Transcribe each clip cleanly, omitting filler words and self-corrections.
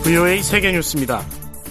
VOA 세계뉴스입니다.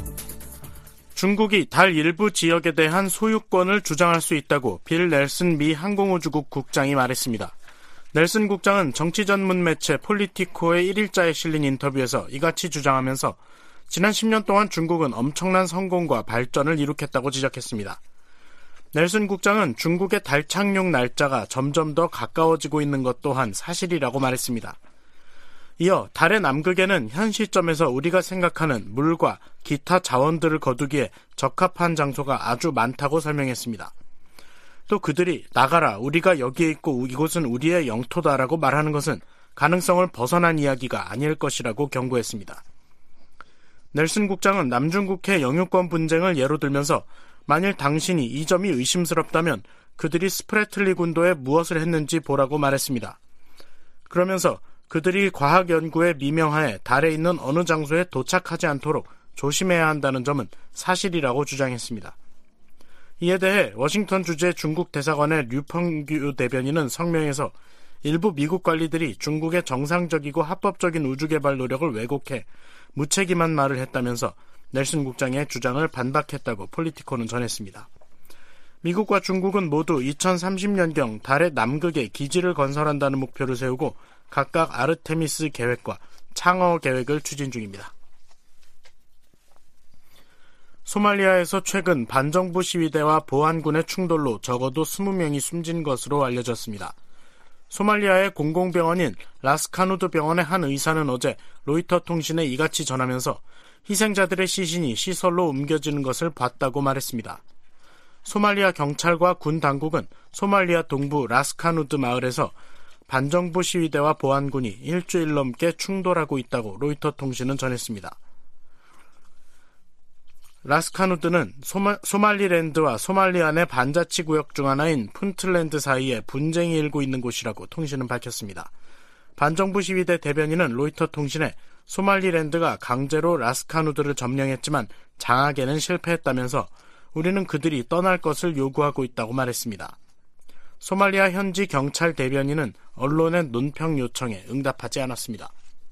중국이 달 일부 지역에 대한 소유권을 주장할 수 있다고 빌 넬슨 미 항공우주국 국장이 말했습니다. 넬슨 국장은 정치 전문 매체 폴리티코의 1일자에 실린 인터뷰에서 이같이 주장하면서 지난 10년 동안 중국은 엄청난 성공과 발전을 이룩했다고 지적했습니다. 넬슨 국장은 중국의 달 착륙 날짜가 점점 더 가까워지고 있는 것 또한 사실이라고 말했습니다. 이어 달의 남극에는 현 시점에서 우리가 생각하는 물과 기타 자원들을 거두기에 적합한 장소가 아주 많다고 설명했습니다. 또 그들이 나가라, 우리가 여기에 있고 이곳은 우리의 영토다라고 말하는 것은 가능성을 벗어난 이야기가 아닐 것이라고 경고했습니다. 넬슨 국장은 남중국해 영유권 분쟁을 예로 들면서 만일 당신이 이 점이 의심스럽다면 그들이 스프래틀리 군도에 무엇을 했는지 보라고 말했습니다. 그러면서 그들이 과학 연구의 미명하에 달에 있는 어느 장소에 도착하지 않도록 조심해야 한다는 점은 사실이라고 주장했습니다. 이에 대해 워싱턴 주재 중국 대사관의 류펑규 대변인은 성명에서 일부 미국 관리들이 중국의 정상적이고 합법적인 우주개발 노력을 왜곡해 무책임한 말을 했다면서 넬슨 국장의 주장을 반박했다고 폴리티코는 전했습니다. 미국과 중국은 모두 2030년경 달의 남극에 기지를 건설한다는 목표를 세우고 각각 아르테미스 계획과 창어 계획을 추진 중입니다. 소말리아에서 최근 반정부 시위대와 보안군의 충돌로 적어도 20명이 숨진 것으로 알려졌습니다. 소말리아의 공공병원인 라스카누드 병원의 한 의사는 어제 로이터 통신에 이같이 전하면서 희생자들의 시신이 시설로 옮겨지는 것을 봤다고 말했습니다. 소말리아 경찰과 군 당국은 소말리아 동부 라스카누드 마을에서 반정부 시위대와 보안군이 일주일 넘게 충돌하고 있다고 로이터 통신은 전했습니다. 라스카누드는 소말리랜드와 소말리아 내 반자치 구역 중 하나인 푼틀랜드 사이에 분쟁이 일고 있는 곳이라고 통신은 밝혔습니다. 반정부 시위대 대변인은 로이터 통신에 소말리랜드가 강제로 라스카누드를 점령했지만 장악에는 실패했다면서 우리는 그들이 떠날 것을 요구하고 있다고 말했습니다. 소말리아 현지 경찰 대변인은 언론의 논평 요청에 응답하지 않았습니다.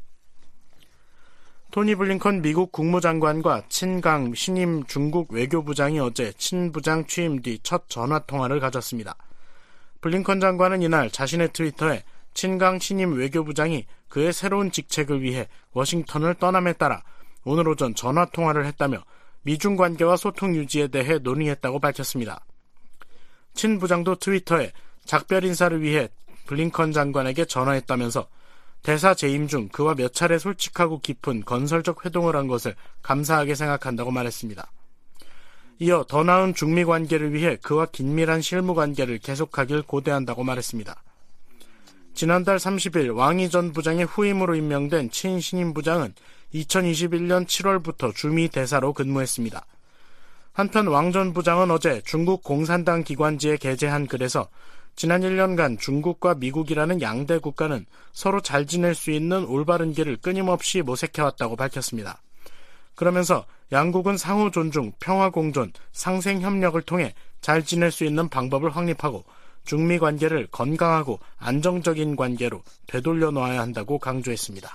토니 블링컨 미국 국무장관과 친강 신임 중국 외교부장이 어제 친부장 취임 뒤 첫 전화통화를 가졌습니다. 블링컨 장관은 이날 자신의 트위터에 친강 신임 외교부장이 그의 새로운 직책을 위해 워싱턴을 떠남에 따라 오늘 오전 전화통화를 했다며 미중 관계와 소통 유지에 대해 논의했다고 밝혔습니다. 친 부장도 트위터에 작별 인사를 위해 블링컨 장관에게 전화했다면서 대사 재임 중 그와 몇 차례 솔직하고 깊은 건설적 회동을 한 것을 감사하게 생각한다고 말했습니다. 이어 더 나은 중미 관계를 위해 그와 긴밀한 실무 관계를 계속하길 고대한다고 말했습니다. 지난달 30일 왕이 전 부장의 후임으로 임명된 친 신임 부장은 2021년 7월부터 주미 대사로 근무했습니다. 한편 왕 전 부장은 어제 중국 공산당 기관지에 게재한 글에서 지난 1년간 중국과 미국이라는 양대 국가는 서로 잘 지낼 수 있는 올바른 길을 끊임없이 모색해왔다고 밝혔습니다. 그러면서 양국은 상호 존중, 평화 공존, 상생 협력을 통해 잘 지낼 수 있는 방법을 확립하고 중미 관계를 건강하고 안정적인 관계로 되돌려 놓아야 한다고 강조했습니다.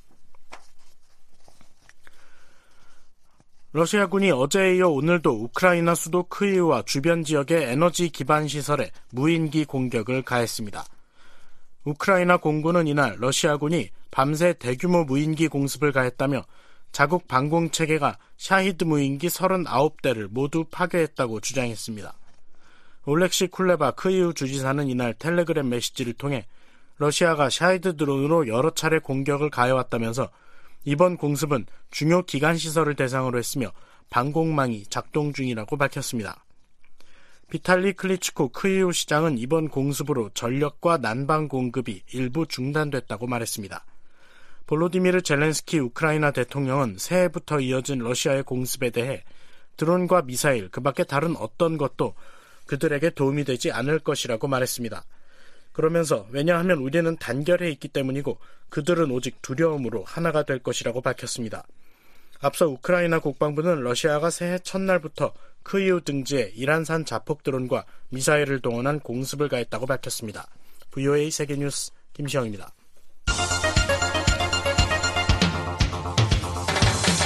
러시아군이 어제에 이어 오늘도 우크라이나 수도 크이우와 주변 지역의 에너지 기반 시설에 무인기 공격을 가했습니다. 우크라이나 공군은 이날 러시아군이 밤새 대규모 무인기 공습을 가했다며 자국 방공체계가 샤히드 무인기 39대를 모두 파괴했다고 주장했습니다. 올렉시 쿨레바 크이우 주지사는 이날 텔레그램 메시지를 통해 러시아가 샤히드 드론으로 여러 차례 공격을 가해왔다면서 이번 공습은 중요 기관 시설을 대상으로 했으며 방공망이 작동 중이라고 밝혔습니다. 비탈리 클리치코 크이우 시장은 이번 공습으로 전력과 난방 공급이 일부 중단됐다고 말했습니다. 볼로디미르 젤렌스키 우크라이나 대통령은 새해부터 이어진 러시아의 공습에 대해 드론과 미사일, 그 밖에 다른 어떤 것도 그들에게 도움이 되지 않을 것이라고 말했습니다. 그러면서 왜냐하면 우리는 단결해 있기 때문이고 그들은 오직 두려움으로 하나가 될 것이라고 밝혔습니다. 앞서 우크라이나 국방부는 러시아가 새해 첫날부터 크이우 등지에 이란산 자폭 드론과 미사일을 동원한 공습을 가했다고 밝혔습니다. VOA 세계뉴스 김시영입니다.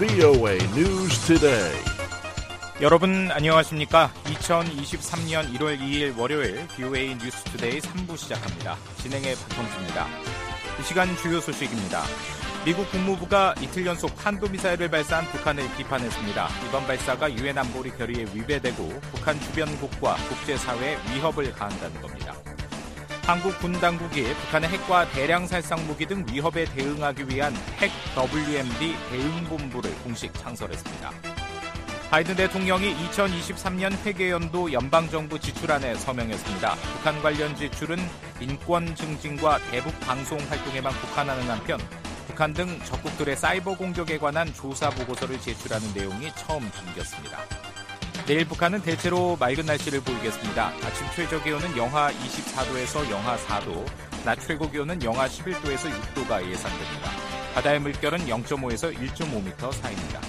VOA News Today. 여러분 안녕하십니까? 2023년 1월 2일 월요일 VOA 뉴스 투데이 3부 시작합니다. 진행의 박형주입니다. 이 시간 주요 소식입니다. 미국 국무부가 이틀 연속 탄도미사일을 발사한 북한을 비판했습니다. 이번 발사가 유엔 안보리 결의에 위배되고 북한 주변국과 국제사회에 위협을 가한다는 겁니다. 한국 군 당국이 북한의 핵과 대량 살상 무기 등 위협에 대응하기 위한 핵 WMD 대응본부를 공식 창설했습니다. 바이든 대통령이 2023년 회계연도 연방정부 지출안에 서명했습니다. 북한 관련 지출은 인권 증진과 대북 방송 활동에만 국한하는 한편 북한 등 적국들의 사이버 공격에 관한 조사 보고서를 제출하는 내용이 처음 담겼습니다. 내일 북한은 대체로 맑은 날씨를 보이겠습니다. 아침 최저 기온은 영하 24도에서 영하 4도, 낮 최고 기온은 영하 11도에서 6도가 예상됩니다. 바다의 물결은 0.5에서 1.5m 사이입니다.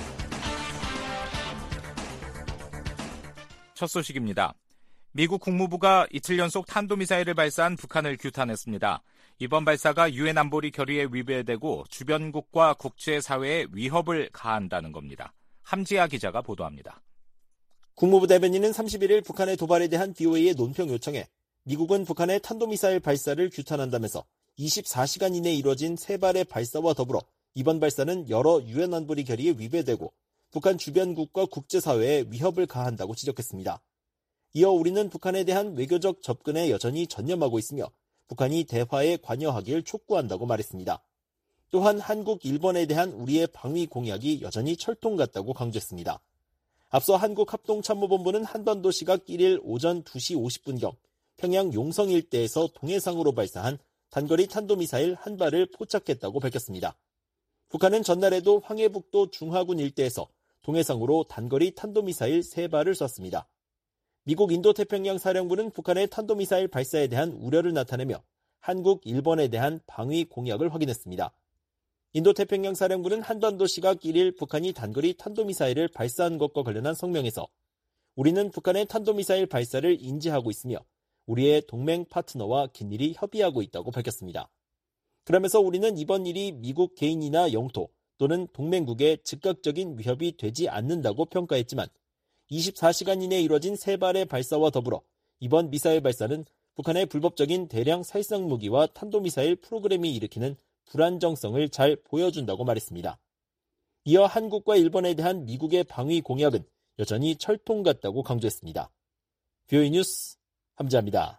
첫 소식입니다. 미국 국무부가 이틀 연속 탄도미사일을 발사한 북한을 규탄했습니다. 이번 발사가 유엔 안보리 결의에 위배되고 주변국과 국제사회에 위협을 가한다는 겁니다. 함지아 기자가 보도합니다. 국무부 대변인은 31일 북한의 도발에 대한 BOA의 논평 요청에 미국은 북한의 탄도미사일 발사를 규탄한다면서 24시간 이내에 이뤄진 3발의 발사와 더불어 이번 발사는 여러 유엔 안보리 결의에 위배되고 북한 주변국과 국제사회에 위협을 가한다고 지적했습니다. 이어 우리는 북한에 대한 외교적 접근에 여전히 전념하고 있으며 북한이 대화에 관여하길 촉구한다고 말했습니다. 또한 한국, 일본에 대한 우리의 방위 공약이 여전히 철통 같다고 강조했습니다. 앞서 한국합동참모본부는 한반도 시각 1일 오전 2시 50분경 평양 용성 일대에서 동해상으로 발사한 단거리 탄도미사일 한 발을 포착했다고 밝혔습니다. 북한은 전날에도 황해북도 중하군 일대에서 동해상으로 단거리 탄도미사일 3발을 쐈습니다. 미국 인도태평양 사령부는 북한의 탄도미사일 발사에 대한 우려를 나타내며 한국, 일본에 대한 방위 공약을 확인했습니다. 인도태평양 사령부는 한반도 시각 1일 북한이 단거리 탄도미사일을 발사한 것과 관련한 성명에서 우리는 북한의 탄도미사일 발사를 인지하고 있으며 우리의 동맹 파트너와 긴밀히 협의하고 있다고 밝혔습니다. 그러면서 우리는 이번 일이 미국 개인이나 영토 또는 동맹국에 즉각적인 위협이 되지 않는다고 평가했지만 24시간 이내에 이뤄진 3발의 발사와 더불어 이번 미사일 발사는 북한의 불법적인 대량 살상 무기와 탄도미사일 프로그램이 일으키는 불안정성을 잘 보여준다고 말했습니다. 이어 한국과 일본에 대한 미국의 방위 공약은 여전히 철통 같다고 강조했습니다. VOA 뉴스 함지아입니다.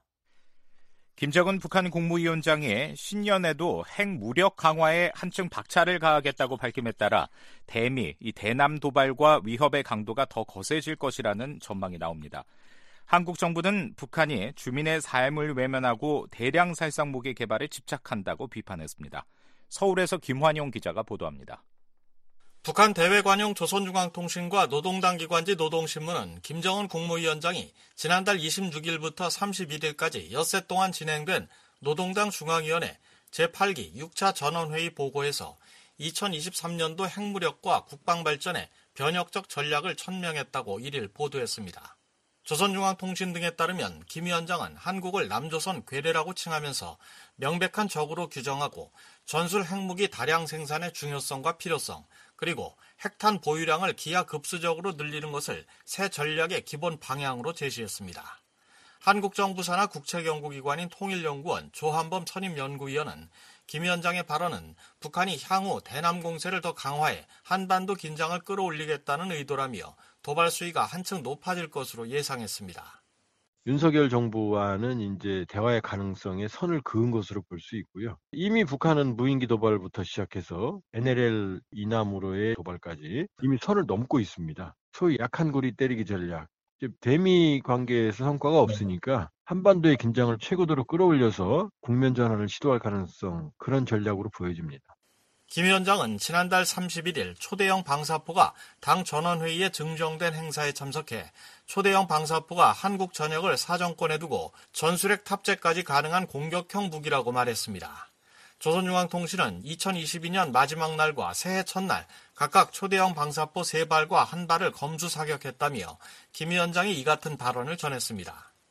김정은 북한 국무위원장이 신년에도 핵 무력 강화에 한층 박차를 가하겠다고 밝힘에 따라 대미, 이 대남 도발과 위협의 강도가 더 거세질 것이라는 전망이 나옵니다. 한국 정부는 북한이 주민의 삶을 외면하고 대량 살상 무기 개발에 집착한다고 비판했습니다. 서울에서 김환용 기자가 보도합니다. 북한 대외관용 조선중앙통신과 노동당 기관지 노동신문은 김정은 국무위원장이 지난달 26일부터 31일까지 엿새 동안 진행된 노동당 중앙위원회 제8기 6차 전원회의 보고에서 2023년도 핵무력과 국방발전에 변혁적 전략을 천명했다고 1일 보도했습니다. 조선중앙통신 등에 따르면 김 위원장은 한국을 남조선 괴뢰라고 칭하면서 명백한 적으로 규정하고 전술 핵무기 다량 생산의 중요성과 필요성, 그리고 핵탄 보유량을 기하급수적으로 늘리는 것을 새 전략의 기본 방향으로 제시했습니다. 한국 정부 산하 국책연구기관인 통일연구원 조한범 선임연구위원은 김 위원장의 발언은 북한이 향후 대남 공세를 더 강화해 한반도 긴장을 끌어올리겠다는 의도라며 도발 수위가 한층 높아질 것으로 예상했습니다. 윤석열 정부와는 이제 대화의 가능성에 선을 그은 것으로 볼 수 있고요. 이미 북한은 무인기 도발부터 시작해서 NLL 이남으로의 도발까지 이미 선을 넘고 있습니다. 소위 약한 고리 때리기 전략. 대미 관계에서 성과가 없으니까 한반도의 긴장을 최고도로 끌어올려서 국면 전환을 시도할 가능성, 그런 전략으로 보여집니다. 김 위원장은 지난달 31일 초대형 방사포가 당 전원회의에 증정된 행사에 참석해 초대형 방사포가 한국 전역을 사정권에 두고 전술핵 탑재까지 가능한 공격형 무기라고 말했습니다. 조선중앙통신은 2022년 마지막 날과 새해 첫날 각각 초대형 방사포 3발과 1발을 검수 사격했다며 김 위원장이 이 같은 발언을 전했습니다.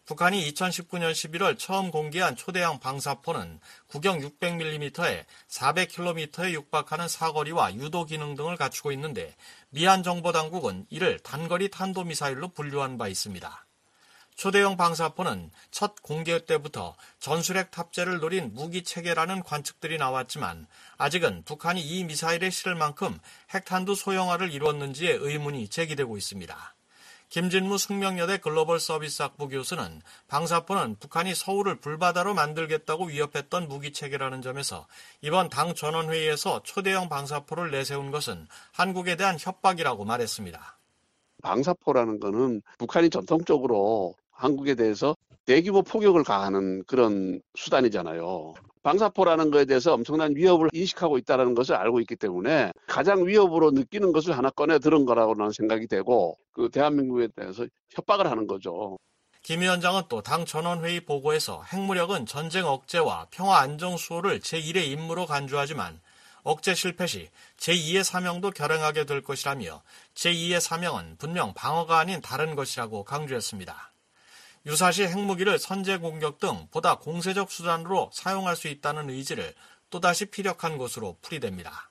북한이 2019년 11월 처음 공개한 초대형 방사포는 구경 600mm에 400km에 육박하는 사거리와 유도 기능 등을 갖추고 있는데 미한 정보당국은 이를 단거리 탄도미사일로 분류한 바 있습니다. 초대형 방사포는 첫 공개 때부터 전술핵 탑재를 노린 무기체계라는 관측들이 나왔지만 아직은 북한이 이 미사일에 실을 만큼 핵탄두 소형화를 이루었는지에 의문이 제기되고 있습니다. 김진무 숙명여대 글로벌 서비스학부 교수는 방사포는 북한이 서울을 불바다로 만들겠다고 위협했던 무기체계라는 점에서 이번 당 전원회의에서 초대형 방사포를 내세운 것은 한국에 대한 협박이라고 말했습니다. 방사포라는 거는 북한이 전통적으로 한국에 대해서 대규모 포격을 가하는 그런 수단이잖아요. 방사포라는 것에 대해서 엄청난 위협을 인식하고 있다는 것을 알고 있기 때문에 가장 위협으로 느끼는 것을 하나 꺼내 들은 거라고 나는 생각이 되고 그 대한민국에 대해서 협박을 하는 거죠. 김 위원장은 또 당 전원회의 보고에서 핵무력은 전쟁 억제와 평화 안정 수호를 제1의 임무로 간주하지만 억제 실패 시 제2의 사명도 결행하게 될 것이라며 제2의 사명은 분명 방어가 아닌 다른 것이라고 강조했습니다. 유사시 핵무기를 선제 공격 등 보다 공세적 수단으로 사용할 수 있다는 의지를 또다시 피력한 것으로 풀이됩니다.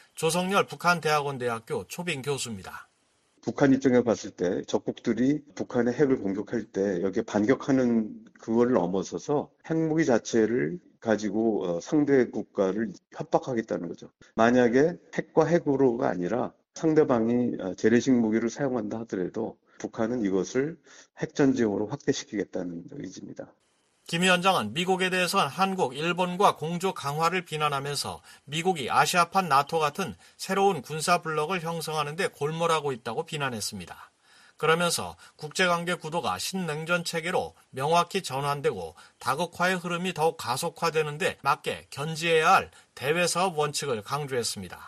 조성열 북한대학원대학교 초빙 교수입니다. 북한 입장에 봤을 때 적국들이 북한의 핵을 공격할 때 여기에 반격하는 그거를 넘어서서 핵무기 자체를 가지고 상대 국가를 협박하겠다는 거죠. 만약에 핵과 핵으로가 아니라 상대방이 재래식 무기를 사용한다 하더라도 북한은 이것을 핵전쟁으로 확대시키겠다는 의지입니다. 김 위원장은 미국에 대해서는 한국, 일본과 공조 강화를 비난하면서 미국이 아시아판 나토 같은 새로운 군사 블록을 형성하는 데 골몰하고 있다고 비난했습니다. 그러면서 국제관계 구도가 신냉전 체계로 명확히 전환되고 다극화의 흐름이 더욱 가속화되는 데 맞게 견지해야 할 대외사업 원칙을 강조했습니다.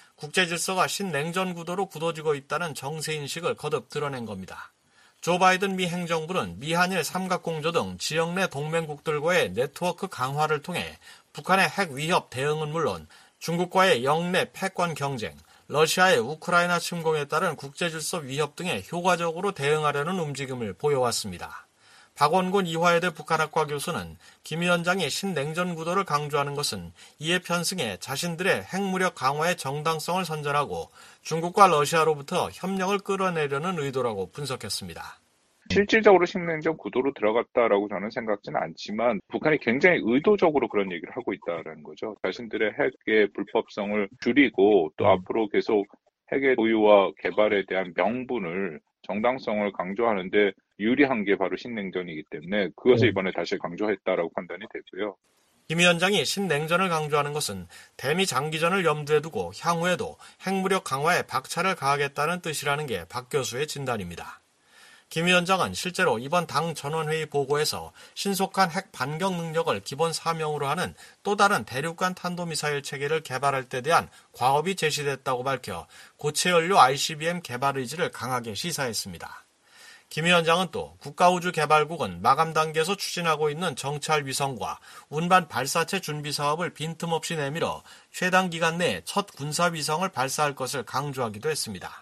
국제질서가 신냉전 구도로 굳어지고 있다는 정세인식을 거듭 드러낸 겁니다. 조 바이든 미 행정부는 미한일 삼각공조 등 지역 내 동맹국들과의 네트워크 강화를 통해 북한의 핵 위협 대응은 물론 중국과의 영내 패권 경쟁, 러시아의 우크라이나 침공에 따른 국제질서 위협 등에 효과적으로 대응하려는 움직임을 보여왔습니다. 박원곤 이화여대 북한학과 교수는 김 위원장이 신냉전 구도를 강조하는 것은 이에 편승해 자신들의 핵무력 강화의 정당성을 선전하고 중국과 러시아로부터 협력을 끌어내려는 의도라고 분석했습니다. 실질적으로 신냉전 구도로 들어갔다라고 저는 생각지는 않지만 북한이 굉장히 의도적으로 그런 얘기를 하고 있다는 거죠. 자신들의 핵의 불법성을 줄이고 또 앞으로 계속 핵의 보유와 개발에 대한 명분을 정당성을 강조하는데 유리한 게 바로 신냉전이기 때문에 그것을 이번에 다시 강조했다라고 판단이 되고요. 김 위원장이 신냉전을 강조하는 것은 대미 장기전을 염두에 두고 향후에도 핵무력 강화에 박차를 가하겠다는 뜻이라는 게 박 교수의 진단입니다. 김 위원장은 실제로 이번 당 전원회의 보고에서 신속한 핵 반격 능력을 기본 사명으로 하는 또 다른 대륙간 탄도미사일 체계를 개발할 때 대한 과업이 제시됐다고 밝혀 고체연료 ICBM 개발 의지를 강하게 시사했습니다. 김 위원장은 또 국가우주개발국은 마감 단계에서 추진하고 있는 정찰 위성과 운반 발사체 준비 사업을 빈틈없이 내밀어 최단 기간 내에 첫 군사 위성을 발사할 것을 강조하기도 했습니다.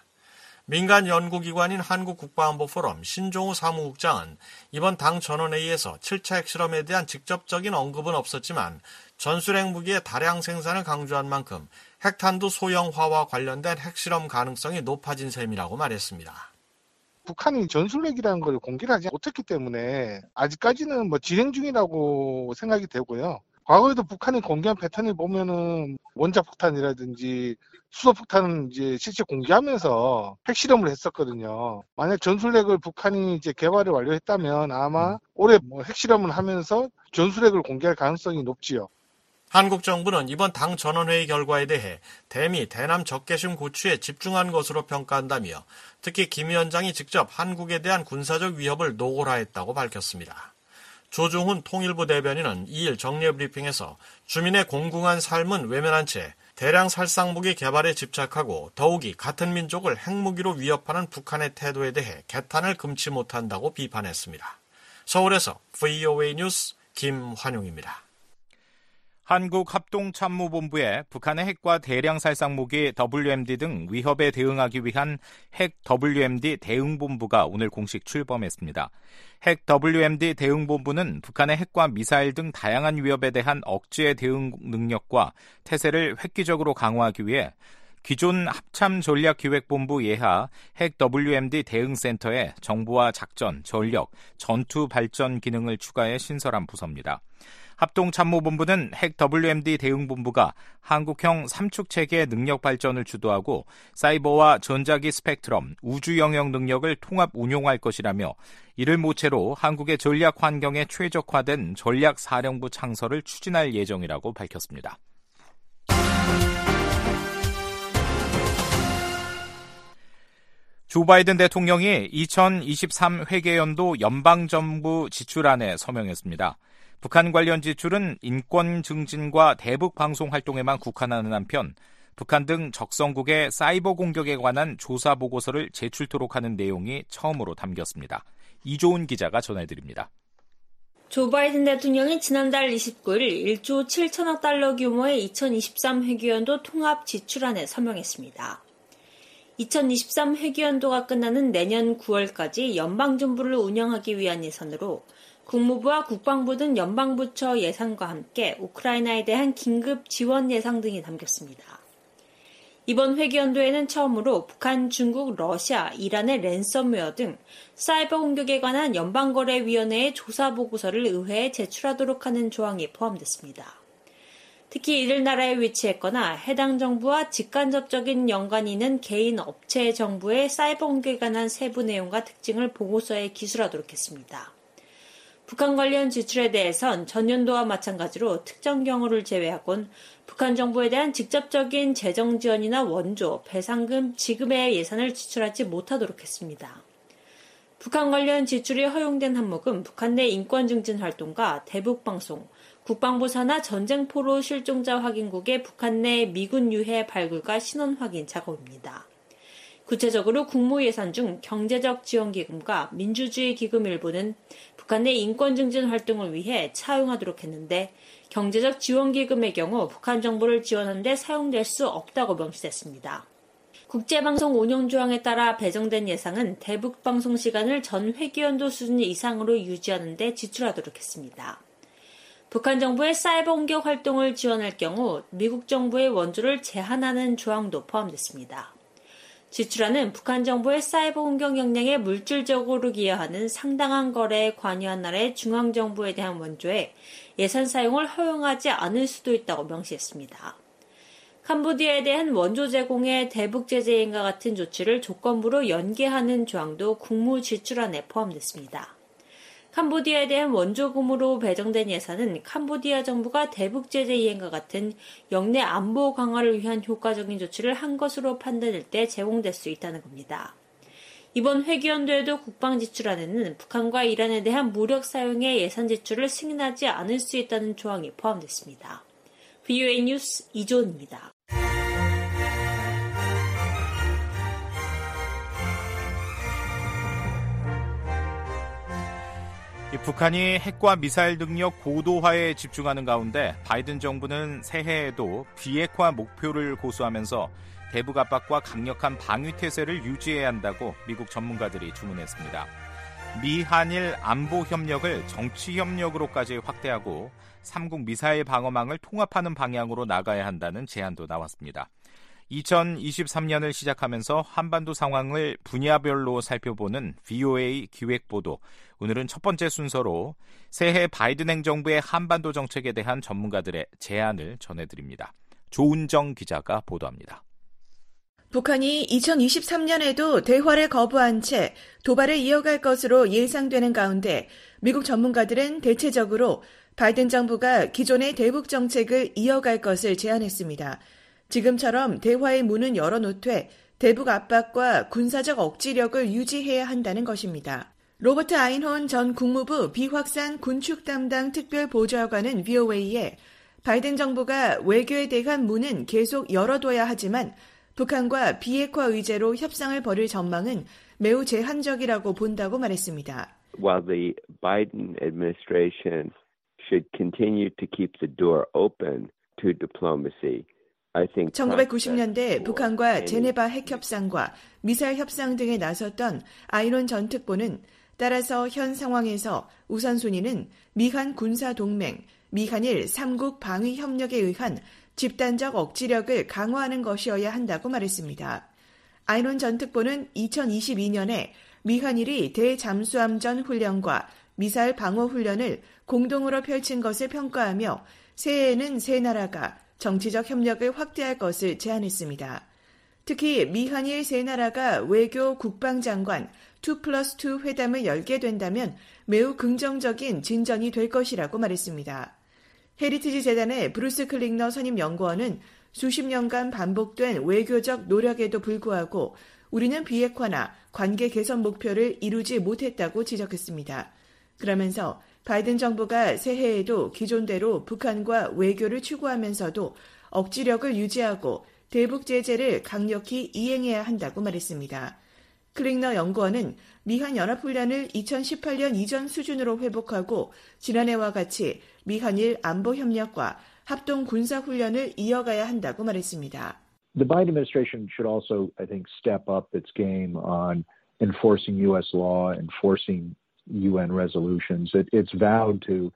민간 연구기관인 한국국가안보포럼 신종우 사무국장은 이번 당 전원회의에서 7차 핵실험에 대한 직접적인 언급은 없었지만 전술핵 무기의 다량 생산을 강조한 만큼 핵탄두 소형화와 관련된 핵실험 가능성이 높아진 셈이라고 말했습니다. 북한이 전술핵이라는 걸 공개를 하지 못했기 때문에 아직까지는 진행 중이라고 생각이 되고요. 과거에도 북한이 공개한 패턴을 보면은 원자폭탄이라든지 수소폭탄은 이제 실제 공개하면서 핵실험을 했었거든요. 만약 전술핵을 북한이 이제 개발을 완료했다면 아마 올해 핵실험을 하면서 전술핵을 공개할 가능성이 높지요. 한국 정부는 이번 당 전원회의 결과에 대해 대미, 대남 적개심 고취에 집중한 것으로 평가한다며 특히 김 위원장이 직접 한국에 대한 군사적 위협을 노골화했다고 밝혔습니다. 조중훈 통일부 대변인은 2일 정례 브리핑에서 주민의 공공한 삶은 외면한 채 대량 살상무기 개발에 집착하고 더욱이 같은 민족을 핵무기로 위협하는 북한의 태도에 대해 개탄을 금치 못한다고 비판했습니다. 서울에서 VOA 뉴스 김환용입니다. 한국합동참모본부에 북한의 핵과 대량 살상무기 WMD 등 위협에 대응하기 위한 핵 WMD 대응본부가 오늘 공식 출범했습니다. 핵 WMD 대응본부는 북한의 핵과 미사일 등 다양한 위협에 대한 억지의 대응 능력과 태세를 획기적으로 강화하기 위해 기존 합참전략기획본부 예하 핵 WMD 대응센터에 정보와 작전, 전력, 전투 발전 기능을 추가해 신설한 부서입니다. 합동참모본부는 핵 WMD 대응본부가 한국형 삼축체계 능력 발전을 주도하고 사이버와 전자기 스펙트럼, 우주 영역 능력을 통합 운용할 것이라며 이를 모체로 한국의 전략 환경에 최적화된 전략사령부 창설을 추진할 예정이라고 밝혔습니다. 조 바이든 대통령이 2023 회계연도 연방정부 지출안에 서명했습니다. 북한 관련 지출은 인권 증진과 대북 방송 활동에만 국한하는 한편 북한 등 적성국의 사이버 공격에 관한 조사 보고서를 제출토록 하는 내용이 처음으로 담겼습니다. 이조은 기자가 전해드립니다. 조 바이든 대통령이 지난달 29일 1조 7천억 달러 규모의 2023 회계연도 통합 지출안에 서명했습니다. 2023 회계연도가 끝나는 내년 9월까지 연방정부를 운영하기 위한 예산으로 국무부와 국방부 등 연방부처 예산과 함께 우크라이나에 대한 긴급 지원 예상 등이 담겼습니다. 이번 회계연도에는 처음으로 북한, 중국, 러시아, 이란의 랜섬웨어 등 사이버 공격에 관한 연방거래위원회의 조사 보고서를 의회에 제출하도록 하는 조항이 포함됐습니다. 특히 이들 나라에 위치했거나 해당 정부와 직간접적인 연관이 있는 개인 업체 정부의 사이버 공격에 관한 세부 내용과 특징을 보고서에 기술하도록 했습니다. 북한 관련 지출에 대해선 전년도와 마찬가지로 특정 경우를 제외하곤 북한 정부에 대한 직접적인 재정 지원이나 원조, 배상금, 지급의 예산을 지출하지 못하도록 했습니다. 북한 관련 지출이 허용된 항목은 북한 내 인권 증진 활동과 대북 방송, 국방부 산하 전쟁포로 실종자 확인국의 북한 내 미군 유해 발굴과 신원 확인 작업입니다. 구체적으로 국무 예산 중 경제적 지원 기금과 민주주의 기금 일부는 북한 내 인권 증진 활동을 위해 차용하도록 했는데 경제적 지원 기금의 경우 북한 정부를 지원하는 데 사용될 수 없다고 명시됐습니다. 국제방송 운영 조항에 따라 배정된 예산은 대북 방송 시간을 전 회계연도 수준 이상으로 유지하는 데 지출하도록 했습니다. 북한 정부의 사이버 공격 활동을 지원할 경우 미국 정부의 원조를 제한하는 조항도 포함됐습니다. 지출안은 북한 정부의 사이버 공격 역량에 물질적으로 기여하는 상당한 거래에 관여한 나라의 중앙정부에 대한 원조에 예산 사용을 허용하지 않을 수도 있다고 명시했습니다. 캄보디아에 대한 원조 제공의 대북 제재인과 같은 조치를 조건부로 연계하는 조항도 국무 지출안에 포함됐습니다. 캄보디아에 대한 원조금으로 배정된 예산은 캄보디아 정부가 대북 제재 이행과 같은 영내 안보 강화를 위한 효과적인 조치를 한 것으로 판단될 때 제공될 수 있다는 겁니다. 이번 회계연도에도 국방 지출안에는 북한과 이란에 대한 무력 사용의 예산 지출을 승인하지 않을 수 있다는 조항이 포함됐습니다. VOA 뉴스 이조은입니다. 북한이 핵과 미사일 능력 고도화에 집중하는 가운데 바이든 정부는 새해에도 비핵화 목표를 고수하면서 대북 압박과 강력한 방위 태세를 유지해야 한다고 미국 전문가들이 주문했습니다. 미한일 안보 협력을 정치 협력으로까지 확대하고 3국 미사일 방어망을 통합하는 방향으로 나가야 한다는 제안도 나왔습니다. 2023년을 시작하면서 한반도 상황을 분야별로 살펴보는 VOA 기획보도. 오늘은 첫 번째 순서로 새해 바이든 행정부의 한반도 정책에 대한 전문가들의 제안을 전해드립니다. 조은정 기자가 보도합니다. 북한이 2023년에도 대화를 거부한 채 도발을 이어갈 것으로 예상되는 가운데 미국 전문가들은 대체적으로 바이든 정부가 기존의 대북 정책을 이어갈 것을 제안했습니다. 지금처럼 대화의 문은 열어놓되 대북 압박과 군사적 억지력을 유지해야 한다는 것입니다. 로버트 아인혼 전 국무부 비확산 군축 담당 특별보좌관은 VOA에 바이든 정부가 외교에 대한 문은 계속 열어둬야 하지만 북한과 비핵화 의제로 협상을 벌일 전망은 매우 제한적이라고 본다고 말했습니다. While the Biden administration should continue to keep the door open to diplomacy. 1990년대 북한과 제네바 핵협상과 미사일 협상 등에 나섰던 아이론 전 특보는 따라서 현 상황에서 우선순위는 미한 군사동맹, 미한일 3국 방위협력에 의한 집단적 억지력을 강화하는 것이어야 한다고 말했습니다. 아이론 전 특보는 2022년에 미한일이 대잠수함전 훈련과 미사일 방어 훈련을 공동으로 펼친 것을 평가하며 새해에는 세 나라가 정치적 협력을 확대할 것을 제안했습니다. 특히 미한일 세 나라가 외교 국방장관 2+2 회담을 열게 된다면 매우 긍정적인 진전이 될 것이라고 말했습니다. 헤리티지 재단의 브루스 클링너 선임 연구원은 수십 년간 반복된 외교적 노력에도 불구하고 우리는 비핵화나 관계 개선 목표를 이루지 못했다고 지적했습니다. 그러면서 바이든 정부가 새해에도 기존대로 북한과 외교를 추구하면서도 억지력을 유지하고 대북 제재를 강력히 이행해야 한다고 말했습니다. 클링너 연구원은 미한 연합훈련을 2018년 이전 수준으로 회복하고 지난해와 같이 미한일 안보협력과 합동 군사훈련을 이어가야 한다고 말했습니다. The Biden administration should also, I think, step up its game on enforcing U.S. law, enforcing UN resolutions. It's vowed to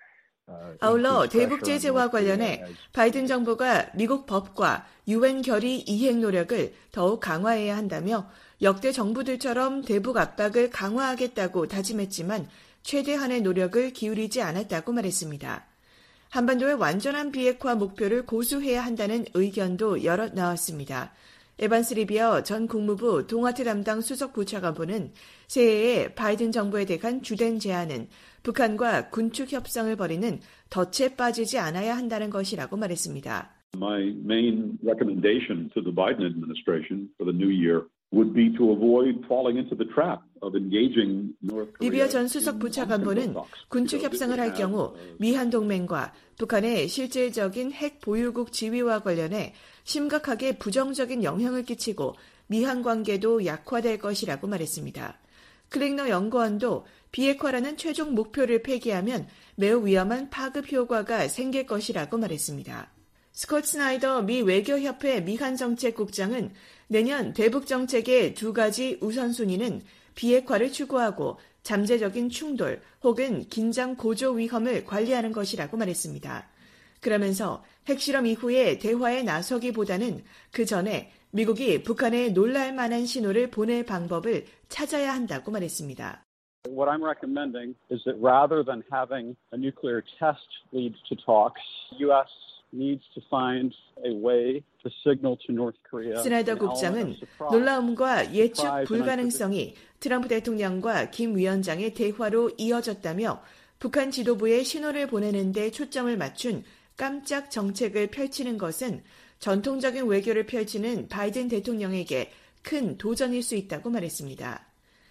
아울러 대북 제재와 관련해 바이든 정부가 미국 법과 UN 결의 이행 노력을 더욱 강화해야 한다며 역대 정부들처럼 대북 압박을 강화하겠다고 다짐했지만 최대한의 노력을 기울이지 않았다고 말했습니다. 한반도의 완전한 비핵화 목표를 고수해야 한다는 의견도 여럿 나왔습니다. 에반스 리비어 전 국무부 동아태 담당 수석 부차관보는 새해에 바이든 정부에 대한 주된 제안은 북한과 군축 협상을 벌이는 덫에 빠지지 않아야 한다는 것이라고 말했습니다. My main recommendation to the Biden administration for the new year would be to avoid falling into the trap of engaging North Korea. 리비어 전 수석 부차관보는 군축 협상을 할 경우 미한 동맹과 북한의 실질적인 핵 보유국 지위와 관련해 심각하게 부정적인 영향을 끼치고 미한 관계도 약화될 것이라고 말했습니다. 클링너 연구원도 비핵화라는 최종 목표를 폐기하면 매우 위험한 파급 효과가 생길 것이라고 말했습니다. 스콧 스나이더 미 외교협회 미한정책국장은 내년 대북 정책의 두 가지 우선순위는 비핵화를 추구하고 잠재적인 충돌 혹은 긴장 고조 위험을 관리하는 것이라고 말했습니다. 그러면서 핵실험 이후에 대화에 나서기보다는 그 전에 미국이 북한에 놀랄 만한 신호를 보낼 방법을 찾아야 한다고 말했습니다. What I'm recommending is that rather than having a nuclear test lead to talks, U.S. needs to find a way to signal to North Korea. 스나이더 국장은 놀라움과 예측 불가능성이 트럼프 대통령과 김 위원장의 대화로 이어졌다며 북한 지도부에 신호를 보내는 데 초점을 맞춘 깜짝 정책을 펼치는 것은 전통적인 외교를 펼치는 바이든 대통령에게 큰 도전일 수 있다고 말했습니다.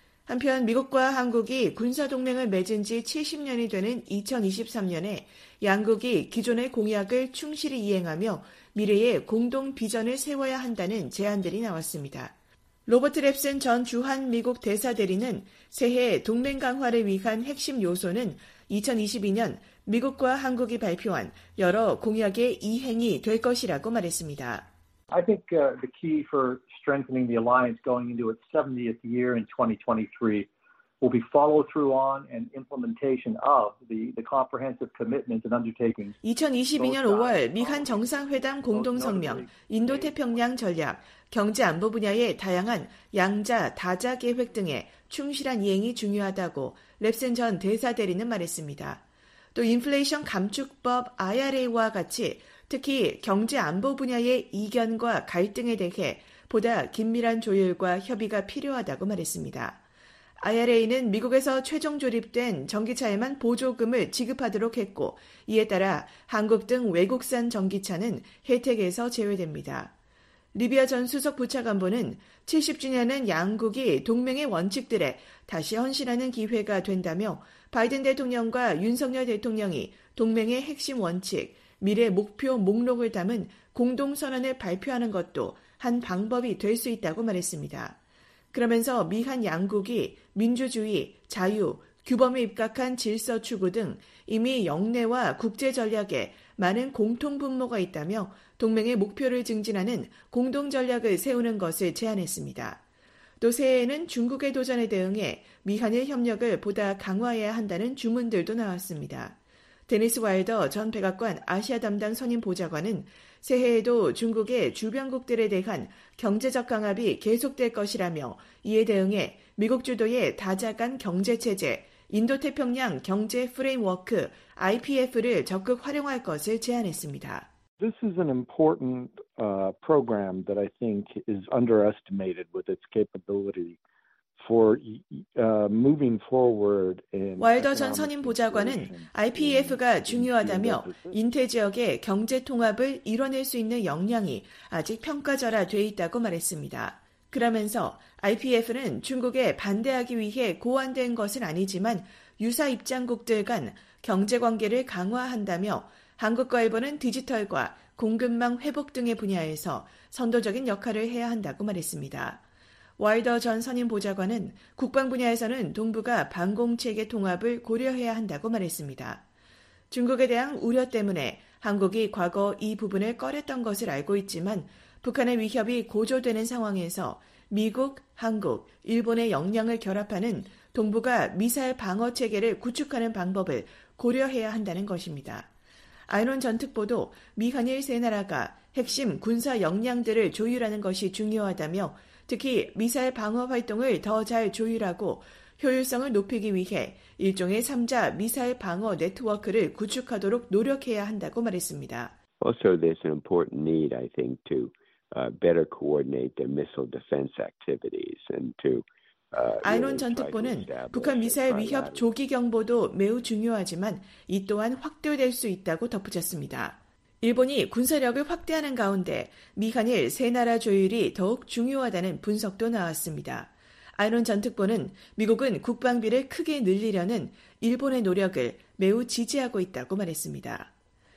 한편 미국과 한국이 군사동맹을 맺은 지 70년이 되는 2023년에 양국이 기존의 공약을 충실히 이행하며 미래의 공동 비전을 세워야 한다는 제안들이 나왔습니다. 로버트 랩슨 전 주한 미국 대사대리는 새해 동맹 강화를 위한 핵심 요소는 2022년 미국과 한국이 발표한 여러 공약의 이행이 될 것이라고 말했습니다. I think the key for strengthening the alliance going into its 70th year in 2023 will be follow through on and implementation of the comprehensive commitments and undertakings. 2022년 5월 미한 정상회담 공동성명, 인도태평양 전략, 경제안보 분야의 다양한 양자, 다자 계획 등의 충실한 이행이 중요하다고 랩슨 전 대사대리는 말했습니다. 또 인플레이션 감축법 IRA와 같이 특히 경제안보 분야의 이견과 갈등에 대해 보다 긴밀한 조율과 협의가 필요하다고 말했습니다. IRA는 미국에서 최종 조립된 전기차에만 보조금을 지급하도록 했고 이에 따라 한국 등 외국산 전기차는 혜택에서 제외됩니다. 리비아 전 수석 부차관보는 70주년은 양국이 동맹의 원칙들에 다시 헌신하는 기회가 된다며 바이든 대통령과 윤석열 대통령이 동맹의 핵심 원칙, 미래 목표 목록을 담은 공동선언을 발표하는 것도 한 방법이 될 수 있다고 말했습니다. 그러면서 미한 양국이 민주주의, 자유, 규범에 입각한 질서 추구 등 이미 영내와 국제 전략에 많은 공통 분모가 있다며 동맹의 목표를 증진하는 공동 전략을 세우는 것을 제안했습니다. 또 새해에는 중국의 도전에 대응해 미한일 협력을 보다 강화해야 한다는 주문들도 나왔습니다. 데니스 와일더 전 백악관 아시아 담당 선임 보좌관은 새해에도 중국의 주변국들에 대한 경제적 강압이 계속될 것이라며 이에 대응해 미국 주도의 다자간 경제체제, 인도태평양 경제 프레임워크 IPF를 적극 활용할 것을 제안했습니다. This is an important program that I think is underestimated with its capability for moving forward. 와일더 전 선임 보좌관은 IPEF가 중요하다며 인태 지역의 경제 통합을 이뤄낼 수 있는 역량이 아직 평가절하돼 있다고 말했습니다. 그러면서 IPEF는 중국에 반대하기 위해 고안된 것은 아니지만 유사 입장국들 간 경제관계를 강화한다며 한국과 일본은 디지털과 공급망 회복 등의 분야에서 선도적인 역할을 해야 한다고 말했습니다. 와일더 전 선임 보좌관은 국방 분야에서는 동북아 방공체계 통합을 고려해야 한다고 말했습니다. 중국에 대한 우려 때문에 한국이 과거 이 부분을 꺼렸던 것을 알고 있지만 북한의 위협이 고조되는 상황에서 미국, 한국, 일본의 역량을 결합하는 동북아 미사일 방어 체계를 구축하는 방법을 고려해야 한다는 것입니다. 아이론 전 특보도 미한일 세 나라가 핵심 군사 역량들을 조율하는 것이 중요하다며 특히 미사일 방어 활동을 더 잘 조율하고 효율성을 높이기 위해 일종의 3자 미사일 방어 네트워크를 구축하도록 노력해야 한다고 말했습니다. Also, there's an important need, I think, to better coordinate their missile defense activities and to 아이론 전 특보는 북한 미사일 위협 조기 경보도 매우 중요하지만 이 또한 확대될 수 있다고 덧붙였습니다. 일본이 군사력을 확대하는 가운데 미한일 세 나라 조율이 더욱 중요하다는 분석도 나왔습니다. 아이론 전 특보는 미국은 국방비를 크게 늘리려는 일본의 노력을 매우 지지하고 있다고 말했습니다.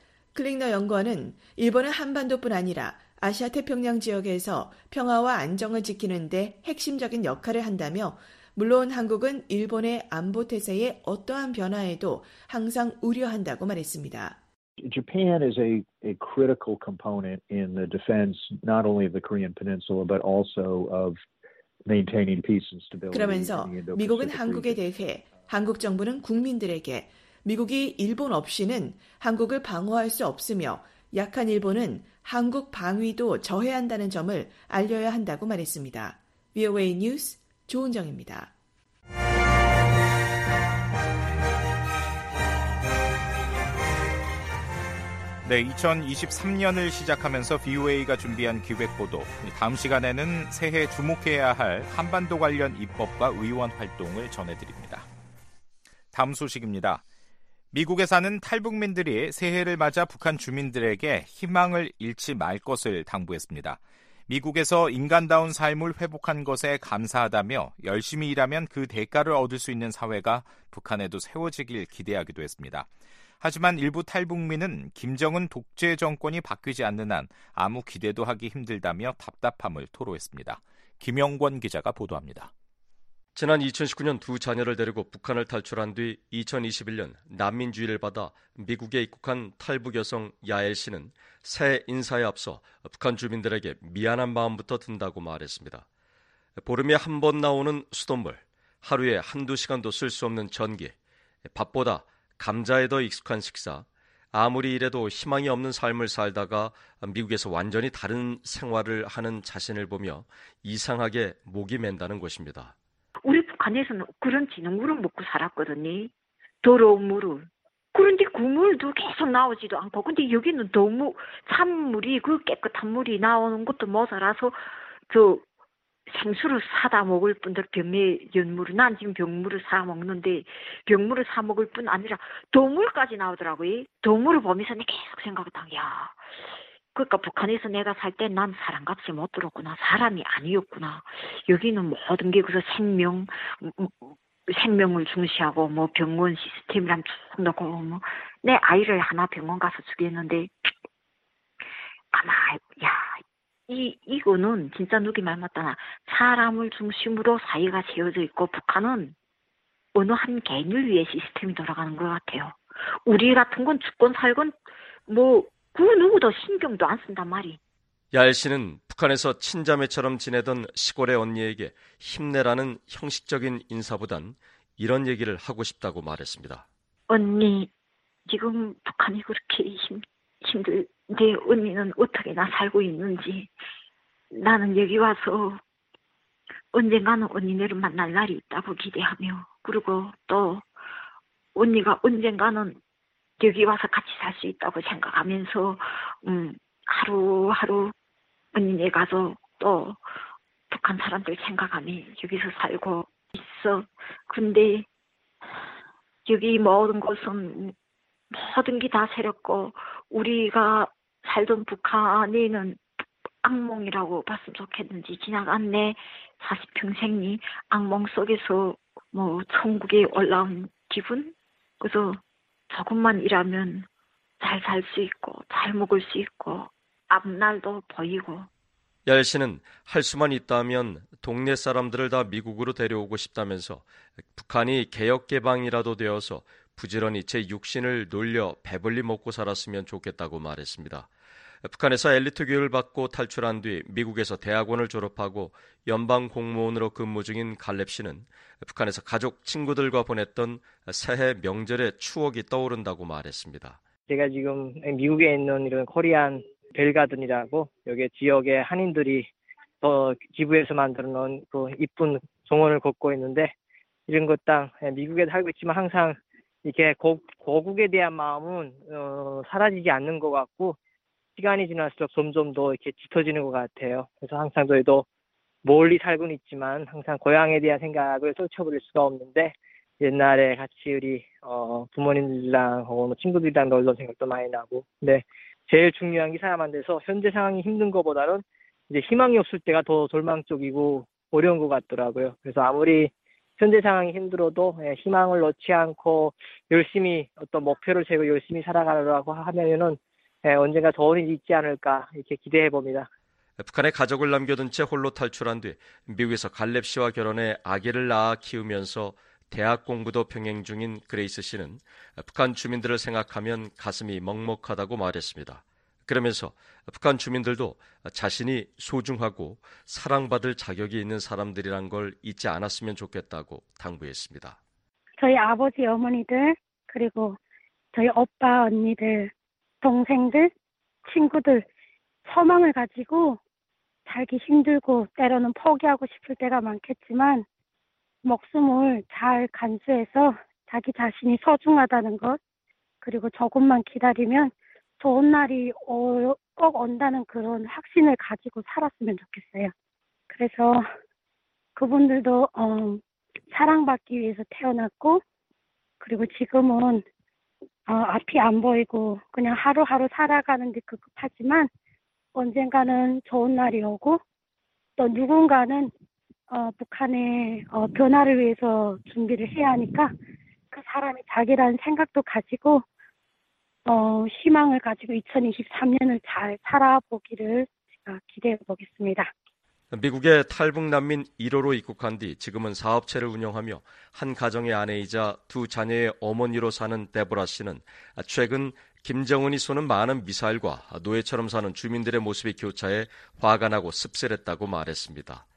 클링너 연구원은 일본은 한반도뿐 아니라 아시아 태평양 지역에서 평화와 안정을 지키는 데 핵심적인 역할을 한다며 물론 한국은 일본의 안보 태세의 어떠한 변화에도 항상 우려한다고 말했습니다. Japan is a critical component in the defense not only of the Korean Peninsula but also of maintaining peace and stability. 그러면서 미국은 한국에 대해 한국 정부는 국민들에게 미국이 일본 없이는 한국을 방어할 수 없으며 약한 일본은 한국 방위도 저해한다는 점을 알려야 한다고 말했습니다. VOA 뉴스 조은정입니다. 네, 2023년을 시작하면서 VOA가 준비한 기획보도, 다음 시간에는 새해 주목해야 할 한반도 관련 입법과 의원 활동을 전해드립니다. 다음 소식입니다. 미국에 사는 탈북민들이 새해를 맞아 북한 주민들에게 희망을 잃지 말 것을 당부했습니다. 미국에서 인간다운 삶을 회복한 것에 감사하다며 열심히 일하면 그 대가를 얻을 수 있는 사회가 북한에도 세워지길 기대하기도 했습니다. 하지만 일부 탈북민은 김정은 독재 정권이 바뀌지 않는 한 아무 기대도 하기 힘들다며 답답함을 토로했습니다. 김영권 기자가 보도합니다. 지난 2019년 두 자녀를 데리고 북한을 탈출한 뒤 2021년 난민주의를 받아 미국에 입국한 탈북 여성 야엘 씨는 새해 인사에 앞서 북한 주민들에게 미안한 마음부터 든다고 말했습니다. 보름에 한 번 나오는 수돗물, 하루에 한두 시간도 쓸 수 없는 전기, 밥보다 감자에 더 익숙한 식사, 아무리 이래도 희망이 없는 삶을 살다가 미국에서 완전히 다른 생활을 하는 자신을 보며 이상하게 목이 맨다는 것입니다. 우리 북한에서는 그런 진흙물을 먹고 살았거든요. 더러운 물을. 그런데 그 물도 계속 나오지도 않고, 근데 여기는 너무 찬물이, 그 깨끗한 물이 나오는 것도 모자라서 생수를 사다 먹을 뿐더러 병에 연물을, 난 지금 병물을 사 먹는데 병물을 사 먹을 뿐 아니라 도물까지 나오더라고요. 도물을 보면서 내가 계속 생각했다. 야, 그러니까 북한에서 내가 살 때 난 사람같이 못 들었구나. 사람이 아니었구나. 여기는 모든 게 그래서 생명을 중시하고 뭐 병원 시스템이랑 쭉 넣고 뭐 내 아이를 하나 병원 가서 주겠는데 아마 야. 이거는 진짜 누기 말 맞다나 사람을 중심으로 사회가 세워져 있고 북한은 어느 한 개인을 위해 시스템이 돌아가는 것 같아요. 우리 같은 건 죽건 살건 그 누구도 신경도 안 쓴단 말이. 야엘 씨는 북한에서 친자매처럼 지내던 시골의 언니에게 힘내라는 형식적인 인사보단 이런 얘기를 하고 싶다고 말했습니다. 언니, 지금 북한이 그렇게 힘들, 내 언니는 어떻게나 살고 있는지, 나는 여기 와서 언젠가는 언니네를 만날 날이 있다고 기대하며, 그리고 또 언니가 언젠가는 여기 와서 같이 살 수 있다고 생각하면서 하루하루 언니네 가서 또 북한 사람들 생각하며 여기서 살고 있어. 근데 여기 모든 것은 모든 게 다 새롭고 우리가 살던 북한에는 악몽이라고 봤으면 좋겠는지 지나간 내 40평생이 악몽 속에서 천국에 올라온 기분? 그래서 조금만 일하면 잘 살 수 있고 잘 먹을 수 있고 앞날도 보이고. 야엘 씨는 할 수만 있다면 동네 사람들을 다 미국으로 데려오고 싶다면서 북한이 개혁개방이라도 되어서 부지런히 제 육신을 놀려 배불리 먹고 살았으면 좋겠다고 말했습니다. 북한에서 엘리트 교육을 받고 탈출한 뒤 미국에서 대학원을 졸업하고 연방 공무원으로 근무 중인 갈렙 씨는 북한에서 가족, 친구들과 보냈던 새해 명절의 추억이 떠오른다고 말했습니다. 제가 지금 미국에 있는 이런 코리안 벨가든이라고 여기 지역의 한인들이 기부해서 만들어 놓은 그 이쁜 정원을 걷고 있는데 이런 것 땅 미국에 살고 있지만 항상 이렇게 고국에 대한 마음은 사라지지 않는 것 같고 시간이 지날수록 점점 더 이렇게 짙어지는 것 같아요. 그래서 항상 저희도 멀리 살고는 있지만 항상 고향에 대한 생각을 떨쳐버릴 수가 없는데 옛날에 같이 우리 부모님들이랑 혹은 친구들이랑 놀던 생각도 많이 나고 근데 제일 중요한 게 사람한테서 현재 상황이 힘든 것보다는 이제 희망이 없을 때가 더 절망적이고 어려운 것 같더라고요. 그래서 아무리 현재 상황이 힘들어도 희망을 놓지 않고 열심히 어떤 목표를 세우고 열심히 살아가려고 하면은 언젠가 좋은 일이 있지 않을까 이렇게 기대해 봅니다. 북한에 가족을 남겨둔 채 홀로 탈출한 뒤 미국에서 갈렙 씨와 결혼해 아기를 낳아 키우면서 대학 공부도 병행 중인 그레이스 씨는 북한 주민들을 생각하면 가슴이 먹먹하다고 말했습니다. 그러면서 북한 주민들도 자신이 소중하고 사랑받을 자격이 있는 사람들이란 걸 잊지 않았으면 좋겠다고 당부했습니다. 저희 아버지, 어머니들, 그리고 저희 오빠, 언니들, 동생들, 친구들 소망을 가지고 살기 힘들고 때로는 포기하고 싶을 때가 많겠지만 목숨을 잘 간수해서 자기 자신이 소중하다는 것 그리고 조금만 기다리면 좋은 날이 꼭 온다는 그런 확신을 가지고 살았으면 좋겠어요. 그래서 그분들도 사랑받기 위해서 태어났고 그리고 지금은 앞이 안 보이고 그냥 하루하루 살아가는데 급급하지만 언젠가는 좋은 날이 오고 또 누군가는 북한의 변화를 위해서 준비를 해야 하니까 그 사람이 자기라는 생각도 가지고 희망을 가지고 2023년을 잘 살아보기를 제가 기대해 보겠습니다. 미국의 탈북 난민 1호로 입국한 뒤 지금은 사업체를 운영하며 한 가정의 아내이자 두 자녀의 어머니로 사는 데보라 씨는 최근 김정은이 쏘는 많은 미사일과 노예처럼 사는 주민들의 모습이 교차해 화가 나고 씁쓸했다고 말했습니다.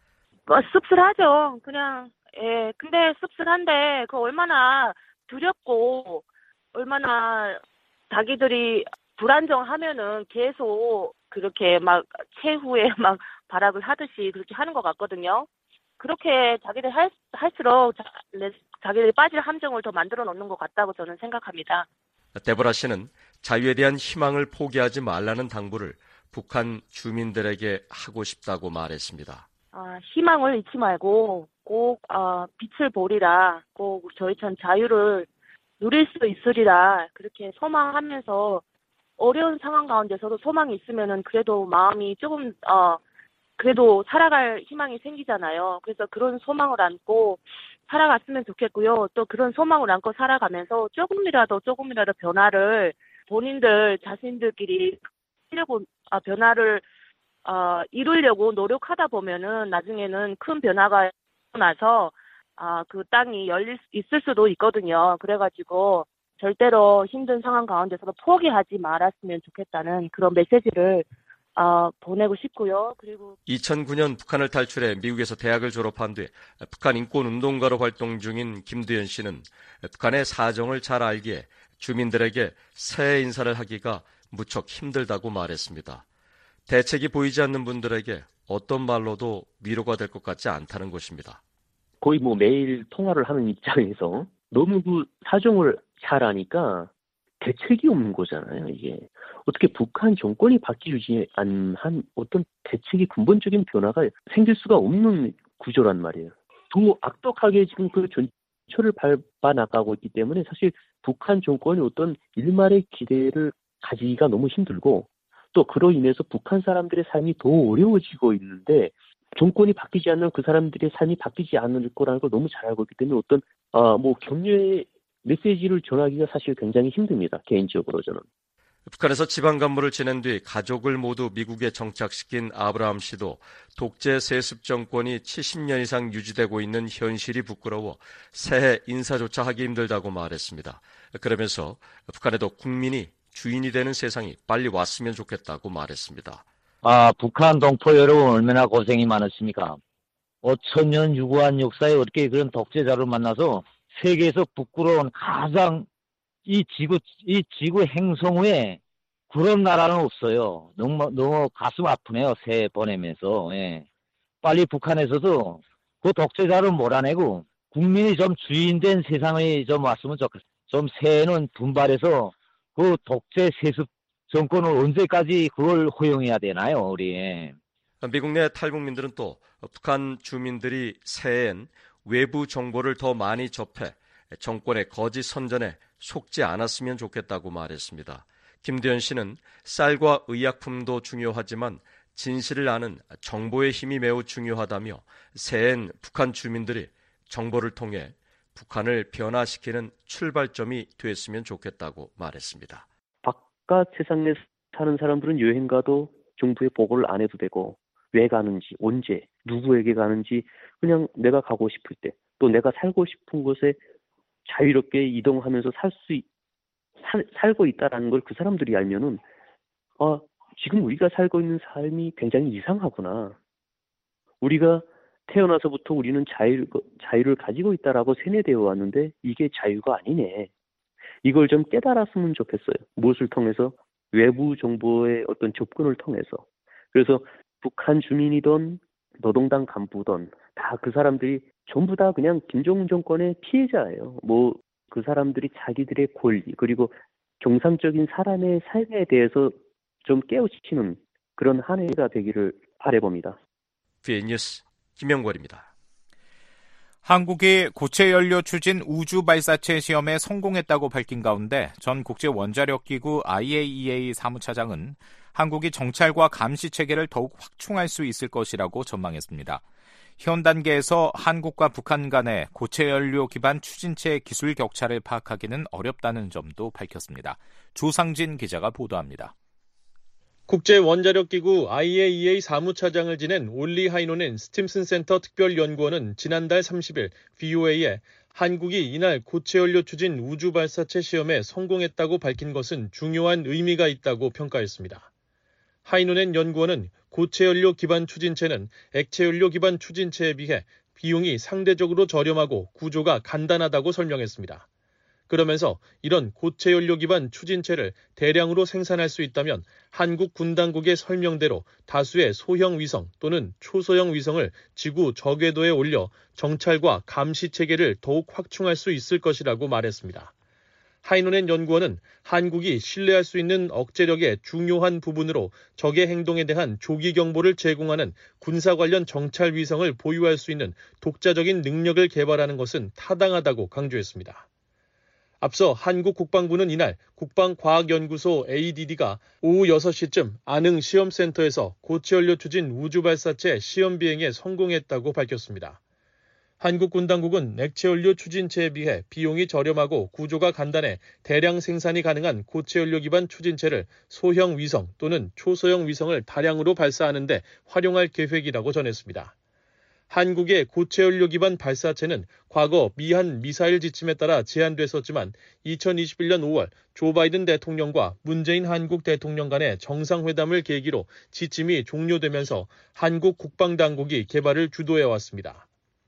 씁쓸하죠. 그냥 근데 씁쓸한데 그 얼마나 두렵고 얼마나 자기들이 불안정하면은 계속 그렇게 막 최후에 막 발악을 하듯이 그렇게 하는 것 같거든요. 그렇게 자기들 할수록 자기들이 빠질 함정을 더 만들어 놓는 것 같다고 저는 생각합니다. 데보라 씨는 자유에 대한 희망을 포기하지 말라는 당부를 북한 주민들에게 하고 싶다고 말했습니다. 희망을 잊지 말고 꼭 빛을 보리라, 꼭 저희처럼 자유를 누릴 수 있으리라 그렇게 소망하면서 어려운 상황 가운데서도 소망이 있으면은 그래도 마음이 조금 그래도 살아갈 희망이 생기잖아요. 그래서 그런 소망을 안고 살아갔으면 좋겠고요. 또 그런 소망을 안고 살아가면서 조금이라도 변화를 본인들 자신들끼리 하려고 변화를 이루려고 노력하다 보면은 나중에는 큰 변화가 나서 그 땅이 있을 수도 있거든요. 그래가지고 절대로 힘든 상황 가운데서도 포기하지 말았으면 좋겠다는 그런 메시지를 보내고 싶고요. 그리고 2009년 북한을 탈출해 미국에서 대학을 졸업한 뒤 북한 인권운동가로 활동 중인 김두현 씨는 북한의 사정을 잘 알기에 주민들에게 새해 인사를 하기가 무척 힘들다고 말했습니다. 대책이 보이지 않는 분들에게 어떤 말로도 위로가 될 것 같지 않다는 것입니다. 거의 매일 통화를 하는 입장에서 너무 그 사정을 잘 아니까 대책이 없는 거잖아요, 이게. 어떻게 북한 정권이 바뀌지 않은 한 어떤 대책이 근본적인 변화가 생길 수가 없는 구조란 말이에요. 더 악독하게 지금 그 전철을 밟아 나가고 있기 때문에 사실 북한 정권이 어떤 일말의 기대를 가지기가 너무 힘들고 또 그로 인해서 북한 사람들의 삶이 더 어려워지고 있는데 정권이 바뀌지 않는 그 사람들의 삶이 바뀌지 않을 거라는 걸 너무 잘 알고 있기 때문에 어떤 격려의 메시지를 전하기가 사실 굉장히 힘듭니다. 개인적으로 저는. 북한에서 지방 간부를 지낸 뒤 가족을 모두 미국에 정착시킨 아브라함 씨도 독재 세습 정권이 70년 이상 유지되고 있는 현실이 부끄러워 새해 인사조차 하기 힘들다고 말했습니다. 그러면서 북한에도 국민이 주인이 되는 세상이 빨리 왔으면 좋겠다고 말했습니다. 북한 동포 여러분 얼마나 고생이 많으십니까? 5천년 유구한 역사에 어떻게 그런 독재자를 만나서 세계에서 부끄러운 가장 이 지구 행성 후에 그런 나라는 없어요. 너무 가슴 아프네요. 새해 보내면서. 예. 빨리 북한에서도 그 독재자를 몰아내고 국민이 좀 주인된 세상에 좀 왔으면 좋겠어요. 좀 새해는 분발해서 그 독재 세습 정권을 언제까지 그걸 허용해야 되나요, 우리? 미국 내 탈북민들은 또 북한 주민들이 새해엔 외부 정보를 더 많이 접해 정권의 거짓 선전에 속지 않았으면 좋겠다고 말했습니다. 김두현 씨는 쌀과 의약품도 중요하지만 진실을 아는 정보의 힘이 매우 중요하다며 새해엔 북한 주민들이 정보를 통해 북한을 변화시키는 출발점이 됐으면 좋겠다고 말했습니다. 바깥 세상에 사는 사람들은 여행 가도 정부의 보고를 안 해도 되고 왜 가는지, 언제, 누구에게 가는지 그냥 내가 가고 싶을 때 또 내가 살고 싶은 곳에 자유롭게 이동하면서 살고 있다라는 걸 그 사람들이 알면은 지금 우리가 살고 있는 삶이 굉장히 이상하구나. 우리가 태어나서부터 우리는 자유를 가지고 있다라고 세뇌되어 왔는데 이게 자유가 아니네. 이걸 좀 깨달았으면 좋겠어요. 무엇을 통해서? 외부 정보의 어떤 접근을 통해서. 그래서 북한 주민이든 노동당 간부든 다 그 사람들이 전부 다 그냥 김정은 정권의 피해자예요. 그 사람들이 자기들의 권리 그리고 정상적인 사람의 삶에 대해서 좀 깨우치는 그런 한 해가 되기를 바라봅니다. VN뉴스 김영걸입니다. 한국이 고체연료 추진 우주 발사체 시험에 성공했다고 밝힌 가운데 전 국제원자력기구 IAEA 사무차장은 한국이 정찰과 감시 체계를 더욱 확충할 수 있을 것이라고 전망했습니다. 현 단계에서 한국과 북한 간의 고체연료 기반 추진체 기술 격차를 파악하기는 어렵다는 점도 밝혔습니다. 조상진 기자가 보도합니다. 국제원자력기구 IAEA 사무차장을 지낸 올리 하이노넨 스팀슨 센터 특별연구원은 지난달 30일 VOA에 한국이 이날 고체연료 추진 우주 발사체 시험에 성공했다고 밝힌 것은 중요한 의미가 있다고 평가했습니다. 하이노넨 연구원은 고체연료 기반 추진체는 액체연료 기반 추진체에 비해 비용이 상대적으로 저렴하고 구조가 간단하다고 설명했습니다. 그러면서 이런 고체연료 기반 추진체를 대량으로 생산할 수 있다면 한국 군 당국의 설명대로 다수의 소형 위성 또는 초소형 위성을 지구 저궤도에 올려 정찰과 감시 체계를 더욱 확충할 수 있을 것이라고 말했습니다. 하이노넨 연구원은 한국이 신뢰할 수 있는 억제력의 중요한 부분으로 적의 행동에 대한 조기 경보를 제공하는 군사 관련 정찰 위성을 보유할 수 있는 독자적인 능력을 개발하는 것은 타당하다고 강조했습니다. 앞서 한국 국방부는 이날 국방과학연구소 ADD가 오후 6시쯤 안흥 시험센터에서 고체연료 추진 우주발사체 시험 비행에 성공했다고 밝혔습니다. 한국 군 당국은 액체연료 추진체에 비해 비용이 저렴하고 구조가 간단해 대량 생산이 가능한 고체연료 기반 추진체를 소형 위성 또는 초소형 위성을 다량으로 발사하는 데 활용할 계획이라고 전했습니다. 한국의 고체 연료 기반 발사체는 과거 미한 미사일 지침에 따라 제한됐었지만 2021년 5월 조 바이든 대통령과 문재인 한국 대통령 간의 정상회담을 계기로 지침이 종료되면서 한국 국방당국이 개발을 주도해왔습니다.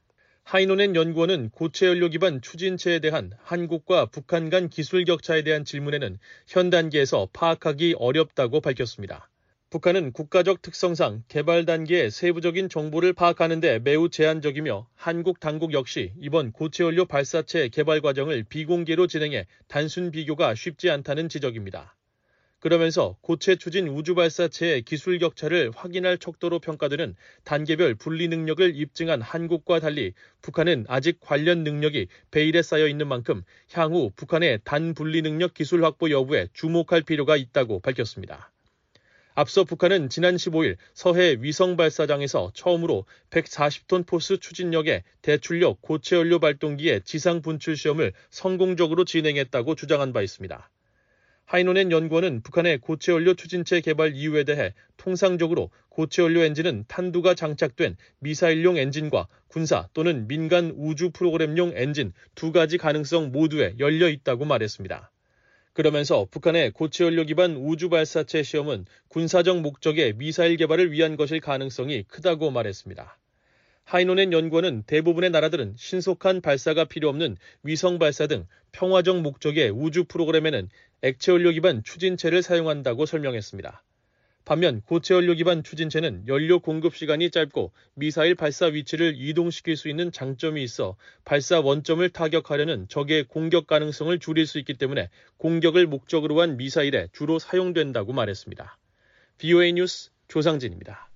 하이노넨 연구원은 고체 연료 기반 추진체에 대한 한국과 북한 간 기술 격차에 대한 질문에는 현 단계에서 파악하기 어렵다고 밝혔습니다. 북한은 국가적 특성상 개발 단계의 세부적인 정보를 파악하는 데 매우 제한적이며 한국 당국 역시 이번 고체연료 발사체 개발 과정을 비공개로 진행해 단순 비교가 쉽지 않다는 지적입니다. 그러면서 고체 추진 우주 발사체의 기술 격차를 확인할 척도로 평가되는 단계별 분리 능력을 입증한 한국과 달리 북한은 아직 관련 능력이 베일에 쌓여 있는 만큼 향후 북한의 단분리 능력 기술 확보 여부에 주목할 필요가 있다고 밝혔습니다. 앞서 북한은 지난 15일 서해 위성 발사장에서 처음으로 140톤 포스 추진력의 대출력 고체 연료 발동기의 지상 분출 시험을 성공적으로 진행했다고 주장한 바 있습니다. 하이노넨 연구원은 북한의 고체 연료 추진체 개발 이유에 대해 통상적으로 고체 연료 엔진은 탄두가 장착된 미사일용 엔진과 군사 또는 민간 우주 프로그램용 엔진 두 가지 가능성 모두에 열려 있다고 말했습니다. 그러면서 북한의 고체 연료 기반 우주 발사체 시험은 군사적 목적의 미사일 개발을 위한 것일 가능성이 크다고 말했습니다. 하이노넨 연구원은 대부분의 나라들은 신속한 발사가 필요 없는 위성 발사 등 평화적 목적의 우주 프로그램에는 액체 연료 기반 추진체를 사용한다고 설명했습니다. 반면 고체 연료 기반 추진체는 연료 공급 시간이 짧고 미사일 발사 위치를 이동시킬 수 있는 장점이 있어 발사 원점을 타격하려는 적의 공격 가능성을 줄일 수 있기 때문에 공격을 목적으로 한 미사일에 주로 사용된다고 말했습니다. VOA 뉴스 조상진입니다.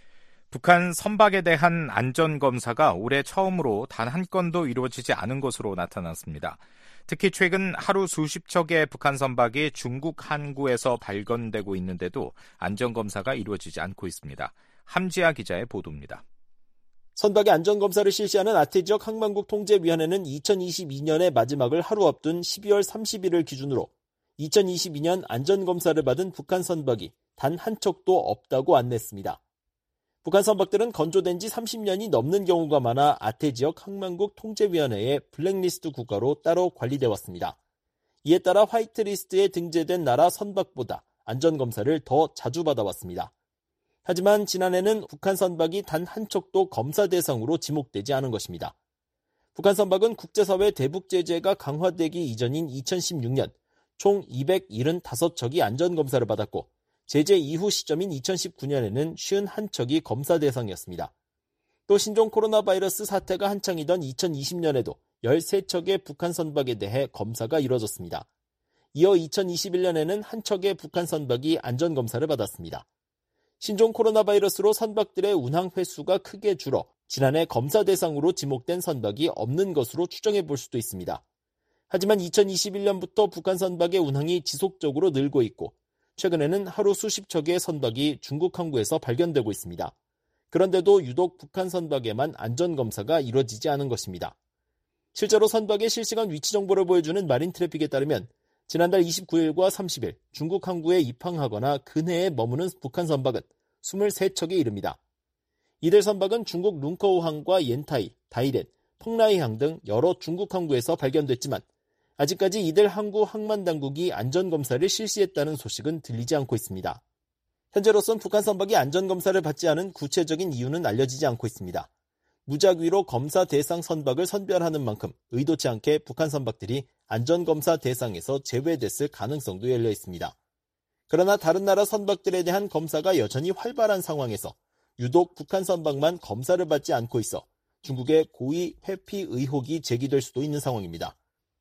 북한 선박에 대한 안전검사가 올해 처음으로 단 한 건도 이루어지지 않은 것으로 나타났습니다. 특히 최근 하루 수십 척의 북한 선박이 중국 항구에서 발견되고 있는데도 안전검사가 이루어지지 않고 있습니다. 함지아 기자의 보도입니다. 선박의 안전검사를 실시하는 아태지역 항만국 통제위원회는 2022년의 마지막을 하루 앞둔 12월 30일을 기준으로 2022년 안전검사를 받은 북한 선박이 단 한 척도 없다고 안냈습니다. 북한 선박들은 건조된 지 30년이 넘는 경우가 많아 아태지역 항만국 통제위원회의 블랙리스트 국가로 따로 관리돼 왔습니다. 이에 따라 화이트리스트에 등재된 나라 선박보다 안전검사를 더 자주 받아왔습니다. 하지만 지난해는 북한 선박이 단 한 척도 검사 대상으로 지목되지 않은 것입니다. 북한 선박은 국제사회 대북 제재가 강화되기 이전인 2016년 총 275척이 안전검사를 받았고 제재 이후 시점인 2019년에는 51척이 검사 대상이었습니다. 또 신종 코로나 바이러스 사태가 한창이던 2020년에도 13척의 북한 선박에 대해 검사가 이뤄졌습니다. 이어 2021년에는 한 척의 북한 선박이 안전검사를 받았습니다. 신종 코로나 바이러스로 선박들의 운항 횟수가 크게 줄어 지난해 검사 대상으로 지목된 선박이 없는 것으로 추정해 볼 수도 있습니다. 하지만 2021년부터 북한 선박의 운항이 지속적으로 늘고 있고 최근에는 하루 수십 척의 선박이 중국 항구에서 발견되고 있습니다. 그런데도 유독 북한 선박에만 안전검사가 이루어지지 않은 것입니다. 실제로 선박의 실시간 위치 정보를 보여주는 마린 트래픽에 따르면 지난달 29일과 30일 중국 항구에 입항하거나 근해에 머무는 북한 선박은 23척에 이릅니다. 이들 선박은 중국 룽커우항과 옌타이, 다이렌, 펑라이항 등 여러 중국 항구에서 발견됐지만 아직까지 이들 항구 항만당국이 안전검사를 실시했다는 소식은 들리지 않고 있습니다. 현재로선 북한 선박이 안전검사를 받지 않은 구체적인 이유는 알려지지 않고 있습니다. 무작위로 검사 대상 선박을 선별하는 만큼 의도치 않게 북한 선박들이 안전검사 대상에서 제외됐을 가능성도 열려 있습니다. 그러나 다른 나라 선박들에 대한 검사가 여전히 활발한 상황에서 유독 북한 선박만 검사를 받지 않고 있어 중국의 고의 회피 의혹이 제기될 수도 있는 상황입니다.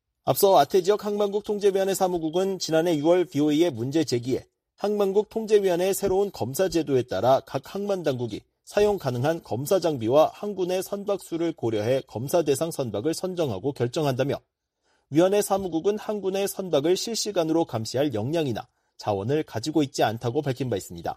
앞서 아태지역 항만국 통제위원회 사무국은 지난해 6월 VOA의 문제 제기에 항만국 통제위원회의 새로운 검사 제도에 따라 각 항만당국이 사용 가능한 검사 장비와 항구 내 선박 수를 고려해 검사 대상 선박을 선정하고 결정한다며 위원회 사무국은 항구 내 선박을 실시간으로 감시할 역량이나 자원을 가지고 있지 않다고 밝힌 바 있습니다.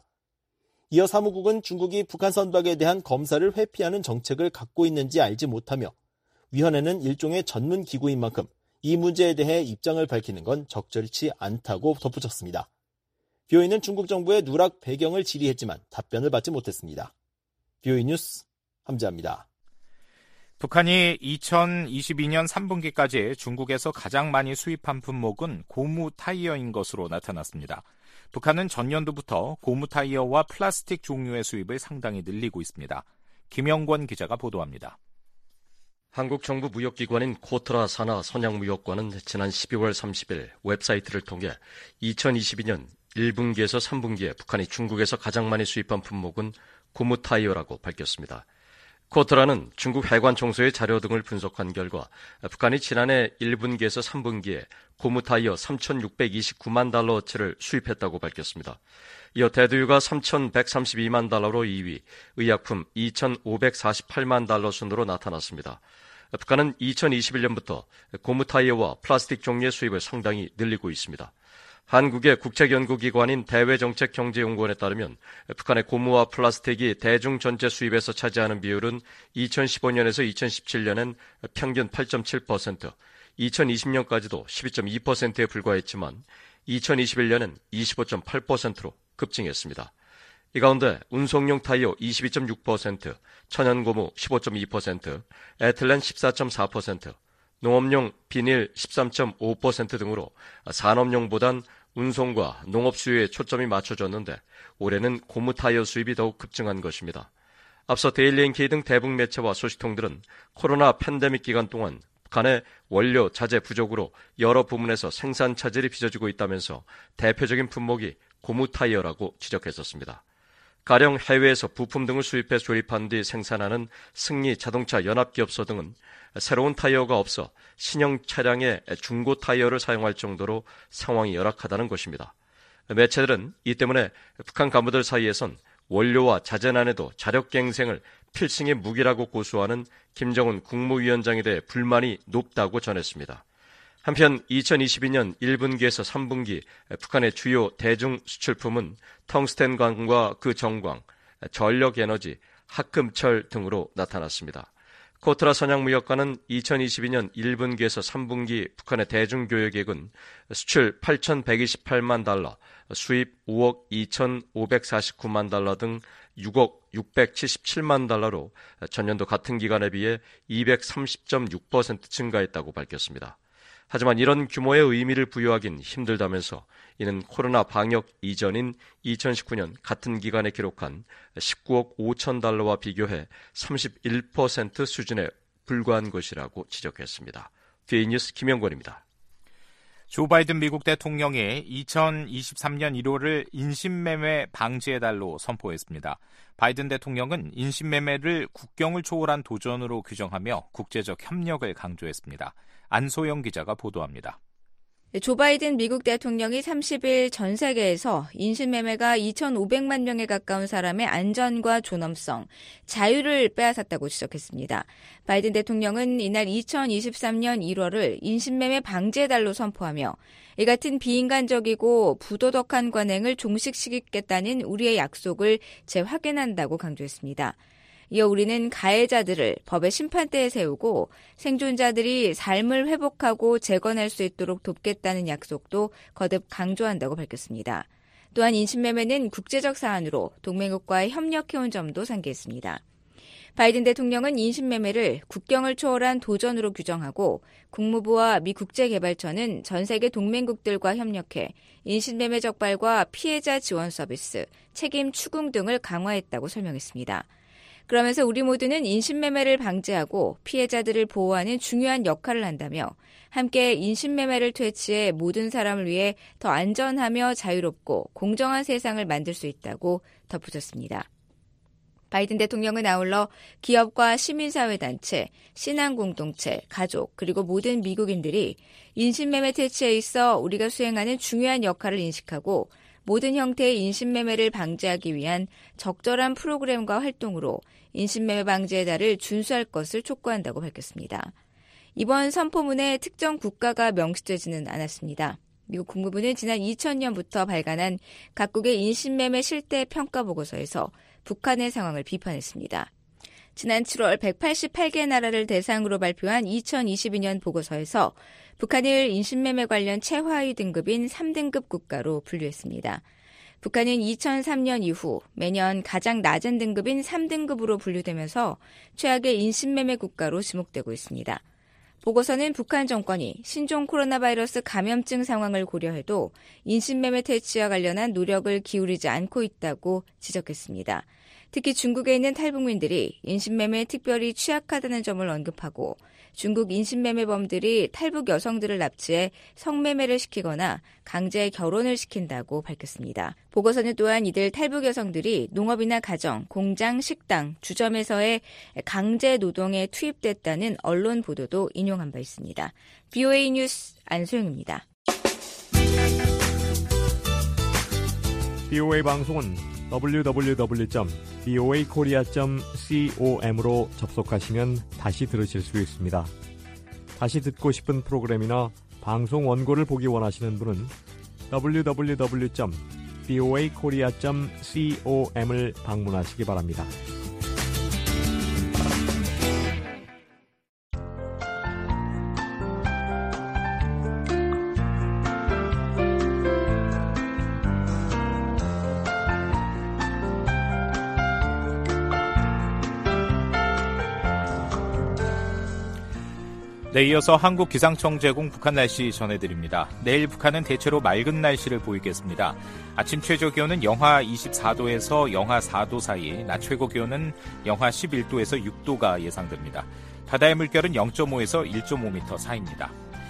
이어 사무국은 중국이 북한 선박에 대한 검사를 회피하는 정책을 갖고 있는지 알지 못하며 위원회는 일종의 전문 기구인 만큼 이 문제에 대해 입장을 밝히는 건 적절치 않다고 덧붙였습니다. BOA는 중국 정부의 누락 배경을 질의했지만 답변을 받지 못했습니다. BOA 뉴스 함지아입니다. 북한이 2022년 3분기까지 중국에서 가장 많이 수입한 품목은 고무 타이어인 것으로 나타났습니다. 북한은 전년도부터 고무 타이어와 플라스틱 종류의 수입을 상당히 늘리고 있습니다. 김영권 기자가 보도합니다. 한국 정부 무역기관인 코트라 산하 선양무역관은 지난 12월 30일 웹사이트를 통해 2022년 1분기에서 3분기에 북한이 중국에서 가장 많이 수입한 품목은 고무 타이어라고 밝혔습니다. 코트라는 중국 해관청소의 자료 등을 분석한 결과 북한이 지난해 1분기에서 3분기에 고무 타이어 3,629만 달러어치를 수입했다고 밝혔습니다. 이어 대두유가 3,132만 달러로 2위, 의약품 2,548만 달러 순으로 나타났습니다. 북한은 2021년부터 고무 타이어와 플라스틱 종류의 수입을 상당히 늘리고 있습니다. 한국의 국책연구기관인 대외정책경제연구원에 따르면 북한의 고무와 플라스틱이 대중 전체 수입에서 차지하는 비율은 2015년에서 2017년엔 평균 8.7%, 2020년까지도 12.2%에 불과했지만 2021년엔 25.8%로 급증했습니다. 이 가운데 운송용 타이어 22.6%, 천연고무 15.2%, 에틸렌 14.4%, 농업용 비닐 13.5% 등으로 산업용보단 운송과 농업 수요에 초점이 맞춰졌는데 올해는 고무 타이어 수입이 더욱 급증한 것입니다. 앞서 데일리 NK 등 대북 매체와 소식통들은 코로나 팬데믹 기간 동안 북한의 원료 자재 부족으로 여러 부문에서 생산 차질이 빚어지고 있다면서 대표적인 품목이 고무 타이어라고 지적했었습니다. 가령 해외에서 부품 등을 수입해 조립한 뒤 생산하는 승리 자동차 연합기업소 등은 새로운 타이어가 없어 신형 차량에 중고 타이어를 사용할 정도로 상황이 열악하다는 것입니다. 매체들은 이 때문에 북한 간부들 사이에선 원료와 자재난에도 자력갱생을 필승의 무기라고 고수하는 김정은 국무위원장에 대해 불만이 높다고 전했습니다. 한편 2022년 1분기에서 3분기 북한의 주요 대중 수출품은 텅스텐광과 그 정광, 전력에너지, 합금철 등으로 나타났습니다. 코트라 선양무역관은 2022년 1분기에서 3분기 북한의 대중교역액은 수출 8,128만 달러, 수입 5억 2,549만 달러 등 6억 677만 달러로 전년도 같은 기간에 비해 230.6% 증가했다고 밝혔습니다. 하지만 이런 규모의 의미를 부여하긴 힘들다면서 이는 코로나 방역 이전인 2019년 같은 기간에 기록한 19억 5천 달러와 비교해 31% 수준에 불과한 것이라고 지적했습니다. K뉴스 김영권입니다. 조 바이든 미국 대통령이 2023년 1월을 인신매매 방지의 달로 선포했습니다. 바이든 대통령은 인신매매를 국경을 초월한 도전으로 규정하며 국제적 협력을 강조했습니다. 안소영 기자가 보도합니다. 조 바이든 미국 대통령이 30일 전 세계에서 인신매매가 2,500만 명에 가까운 사람의 안전과 존엄성, 자유를 빼앗았다고 지적했습니다. 바이든 대통령은 이날 2023년 1월을 인신매매 방지의 달로 선포하며 이 같은 비인간적이고 부도덕한 관행을 종식시키겠다는 우리의 약속을 재확인한다고 강조했습니다. 이어 우리는 가해자들을 법의 심판대에 세우고 생존자들이 삶을 회복하고 재건할 수 있도록 돕겠다는 약속도 거듭 강조한다고 밝혔습니다. 또한 인신매매는 국제적 사안으로 동맹국과의 협력해온 점도 상기했습니다. 바이든 대통령은 인신매매를 국경을 초월한 도전으로 규정하고 국무부와 미 국제개발처는 전 세계 동맹국들과 협력해 인신매매 적발과 피해자 지원 서비스, 책임 추궁 등을 강화했다고 설명했습니다. 그러면서 우리 모두는 인신매매를 방지하고 피해자들을 보호하는 중요한 역할을 한다며 함께 인신매매를 퇴치해 모든 사람을 위해 더 안전하며 자유롭고 공정한 세상을 만들 수 있다고 덧붙였습니다. 바이든 대통령은 아울러 기업과 시민사회단체, 신앙공동체, 가족 그리고 모든 미국인들이 인신매매 퇴치에 있어 우리가 수행하는 중요한 역할을 인식하고 모든 형태의 인신매매를 방지하기 위한 적절한 프로그램과 활동으로 인신매매 방지의 달을 준수할 것을 촉구한다고 밝혔습니다. 이번 선포문에 특정 국가가 명시되지는 않았습니다. 미국 국무부는 지난 2000년부터 발간한 각국의 인신매매 실태 평가 보고서에서 북한의 상황을 비판했습니다. 지난 7월 188개 나라를 대상으로 발표한 2022년 보고서에서 북한을 인신매매 관련 최하위 등급인 3등급 국가로 분류했습니다. 북한은 2003년 이후 매년 가장 낮은 등급인 3등급으로 분류되면서 최악의 인신매매 국가로 지목되고 있습니다. 보고서는 북한 정권이 신종 코로나 바이러스 감염증 상황을 고려해도 인신매매 퇴치와 관련한 노력을 기울이지 않고 있다고 지적했습니다. 특히 중국에 있는 탈북민들이 인신매매에 특별히 취약하다는 점을 언급하고 중국 인신매매범들이 탈북 여성들을 납치해 성매매를 시키거나 강제 결혼을 시킨다고 밝혔습니다. 보고서는 또한 이들 탈북 여성들이 농업이나 가정, 공장, 식당, 주점에서의 강제 노동에 투입됐다는 언론 보도도 인용한 바 있습니다. VOA 뉴스 안소영입니다. VOA 방송은 www.voakorea.com으로 접속하시면 다시 들으실 수 있습니다. 다시 듣고 싶은 프로그램이나 방송 원고를 보기 원하시는 분은 www.voakorea.com을 방문하시기 바랍니다. 네, 이어서 한국기상청 제공 북한 날씨 전해드립니다. 내일 북한은 대체로 맑은 날씨를 보이겠습니다. 아침 최저 기온은 영하 24도에서 영하 4도 사이, 낮 최고 기온은 영하 11도에서 6도가 예상됩니다. 바다의 물결은 0.5에서 1.5m 사이입니다.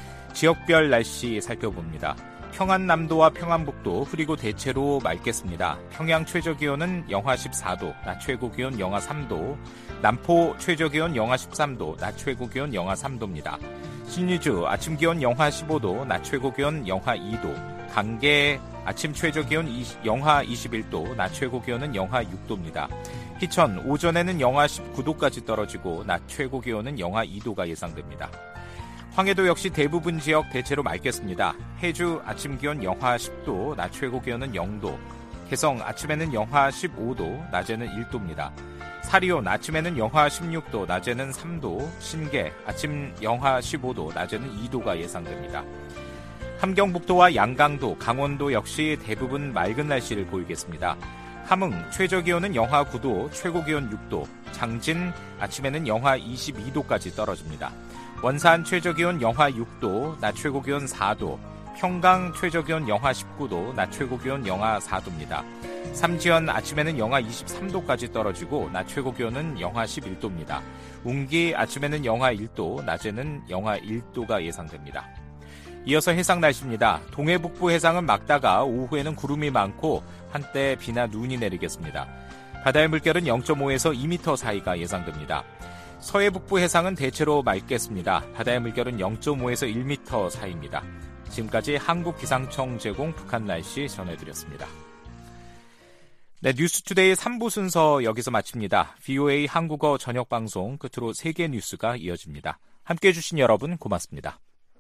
지역별 날씨 살펴봅니다. 평안남도와 평안북도 흐리고 대체로 맑겠습니다. 평양 최저 기온은 영하 14도, 낮 최고 기온 영하 3도, 남포 최저 기온 영하 13도, 낮 최고 기온 영하 3도입니다. 신의주 아침 기온 영하 15도, 낮 최고 기온 영하 2도, 강계 아침 최저 기온 영하 21도, 낮 최고 기온은 영하 6도입니다. 희천 오전에는 영하 19도까지 떨어지고 낮 최고 기온은 영하 2도가 예상됩니다. 황해도 역시 대부분 지역 대체로 맑겠습니다. 해주 아침 기온 영하 10도, 낮 최고 기온은 0도, 개성 아침에는 영하 15도, 낮에는 1도입니다. 사리온 아침에는 영하 16도, 낮에는 3도, 신계 아침 영하 15도, 낮에는 2도가 예상됩니다. 함경북도와 양강도, 강원도 역시 대부분 맑은 날씨를 보이겠습니다. 함흥 최저 기온은 영하 9도, 최고 기온 6도, 장진 아침에는 영하 22도까지 떨어집니다. 원산 최저 기온 영하 6도, 낮 최고 기온 4도, 평강 최저 기온 영하 19도, 낮 최고 기온 영하 4도입니다. 삼지연 아침에는 영하 23도까지 떨어지고 낮 최고 기온은 영하 11도입니다. 웅기 아침에는 영하 1도, 낮에는 영하 1도가 예상됩니다. 이어서 해상 날씨입니다. 동해북부 해상은 맑다가 오후에는 구름이 많고 한때 비나 눈이 내리겠습니다. 바다의 물결은 0.5에서 2m 사이가 예상됩니다. 서해북부 해상은 대체로 맑겠습니다. 바다의 물결은 0.5에서 1m 사이입니다. 지금까지 한국기상청 제공 북한 날씨 전해드렸습니다. 네, 뉴스투데이 3부 순서 여기서 마칩니다. VOA 한국어 저녁 방송 끝으로 세계 뉴스가 이어집니다. 함께해 주신 여러분 고맙습니다.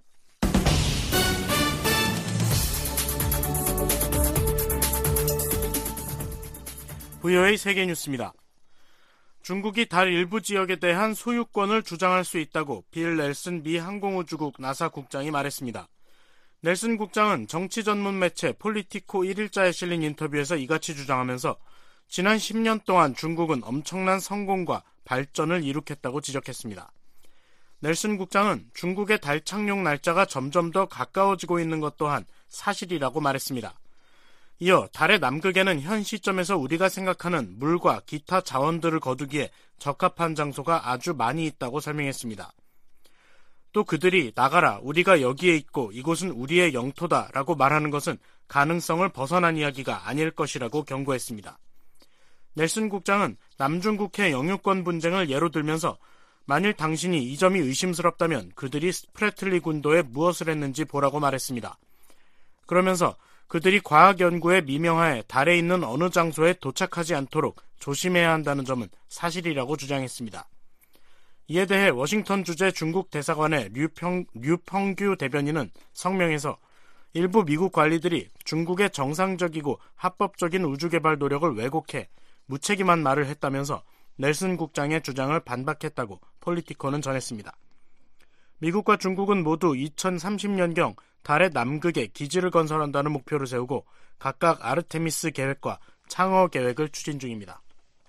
VOA 세계 뉴스입니다. 중국이 달 일부 지역에 대한 소유권을 주장할 수 있다고 빌 넬슨 미 항공우주국 나사 국장이 말했습니다. 넬슨 국장은 정치 전문 매체 폴리티코 1일자에 실린 인터뷰에서 이같이 주장하면서 지난 10년 동안 중국은 엄청난 성공과 발전을 이룩했다고 지적했습니다. 넬슨 국장은 중국의 달 착륙 날짜가 점점 더 가까워지고 있는 것 또한 사실이라고 말했습니다. 이어 달의 남극에는 현 시점에서 우리가 생각하는 물과 기타 자원들을 거두기에 적합한 장소가 아주 많이 있다고 설명했습니다. 또 그들이 나가라, 우리가 여기에 있고 이곳은 우리의 영토다 라고 말하는 것은 가능성을 벗어난 이야기가 아닐 것이라고 경고했습니다. 넬슨 국장은 남중국해 영유권 분쟁을 예로 들면서 만일 당신이 이 점이 의심스럽다면 그들이 스프래틀리 군도에 무엇을 했는지 보라고 말했습니다. 그러면서 그들이 과학 연구의 미명하에 달에 있는 어느 장소에 도착하지 않도록 조심해야 한다는 점은 사실이라고 주장했습니다. 이에 대해 워싱턴 주재 중국 대사관의 류펑규 대변인은 성명에서 일부 미국 관리들이 중국의 정상적이고 합법적인 우주개발 노력을 왜곡해 무책임한 말을 했다면서 넬슨 국장의 주장을 반박했다고 폴리티코는 전했습니다. 미국과 중국은 모두 2030년경 달의 남극에 기지를 건설한다는 목표를 세우고 각각 아르테미스 계획과 창어 계획을 추진 중입니다.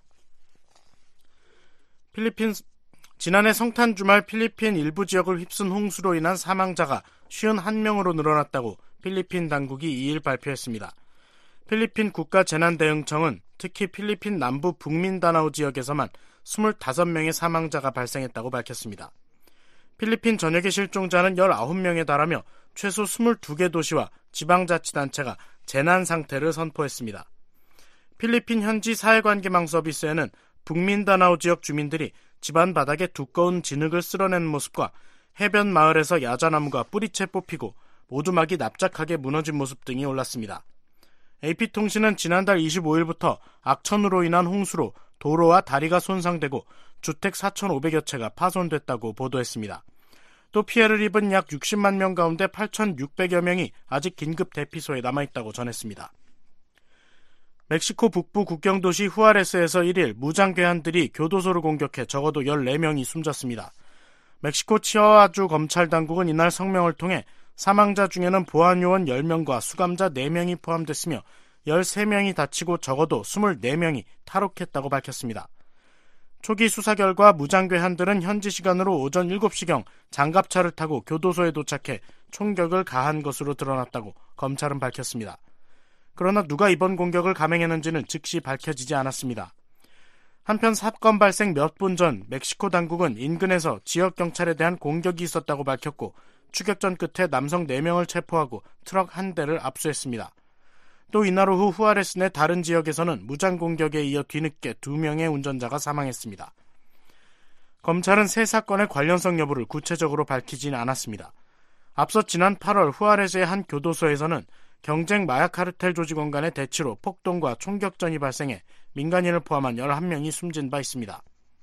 지난해 성탄 주말 필리핀 일부 지역을 휩쓴 홍수로 인한 사망자가 51명으로 늘어났다고 필리핀 당국이 2일 발표했습니다. 필리핀 국가재난대응청은 특히 필리핀 남부 북민다나오 지역에서만 25명의 사망자가 발생했다고 밝혔습니다. 필리핀 전역의 실종자는 19명에 달하며 최소 22개 도시와 지방자치단체가 재난 상태를 선포했습니다. 필리핀 현지 사회관계망 서비스에는 북민다나오 지역 주민들이 집안 바닥에 두꺼운 진흙을 쓸어내는 모습과 해변 마을에서 야자나무가 뿌리채 뽑히고 오두막이 납작하게 무너진 모습 등이 올랐습니다. AP통신은 지난달 25일부터 악천후로 인한 홍수로 도로와 다리가 손상되고 주택 4,500여 채가 파손됐다고 보도했습니다. 또 피해를 입은 약 60만 명 가운데 8,600여 명이 아직 긴급 대피소에 남아있다고 전했습니다. 멕시코 북부 국경도시 후아레스에서 1일 무장괴한들이 교도소를 공격해 적어도 14명이 숨졌습니다. 멕시코 치아와주 검찰 당국은 이날 성명을 통해 사망자 중에는 보안요원 10명과 수감자 4명이 포함됐으며 13명이 다치고 적어도 24명이 탈옥했다고 밝혔습니다. 초기 수사 결과 무장괴한들은 현지 시간으로 오전 7시경 장갑차를 타고 교도소에 도착해 총격을 가한 것으로 드러났다고 검찰은 밝혔습니다. 그러나 누가 이번 공격을 감행했는지는 즉시 밝혀지지 않았습니다. 한편 사건 발생 몇 분 전 멕시코 당국은 인근에서 지역 경찰에 대한 공격이 있었다고 밝혔고 추격전 끝에 남성 4명을 체포하고 트럭 1대를 압수했습니다. 또 이날 오후 후아레스 내 다른 지역에서는 무장 공격에 이어 뒤늦게 2명의 운전자가 사망했습니다. 검찰은 세 사건의 관련성 여부를 구체적으로 밝히지는 않았습니다. 앞서 지난 8월 후아레스의 한 교도소에서는 경쟁 마약 카르텔 조직원 간의 대치로 폭동과 총격전이 발생해 민간인을 포함한 11명이 숨진 바 있습니다.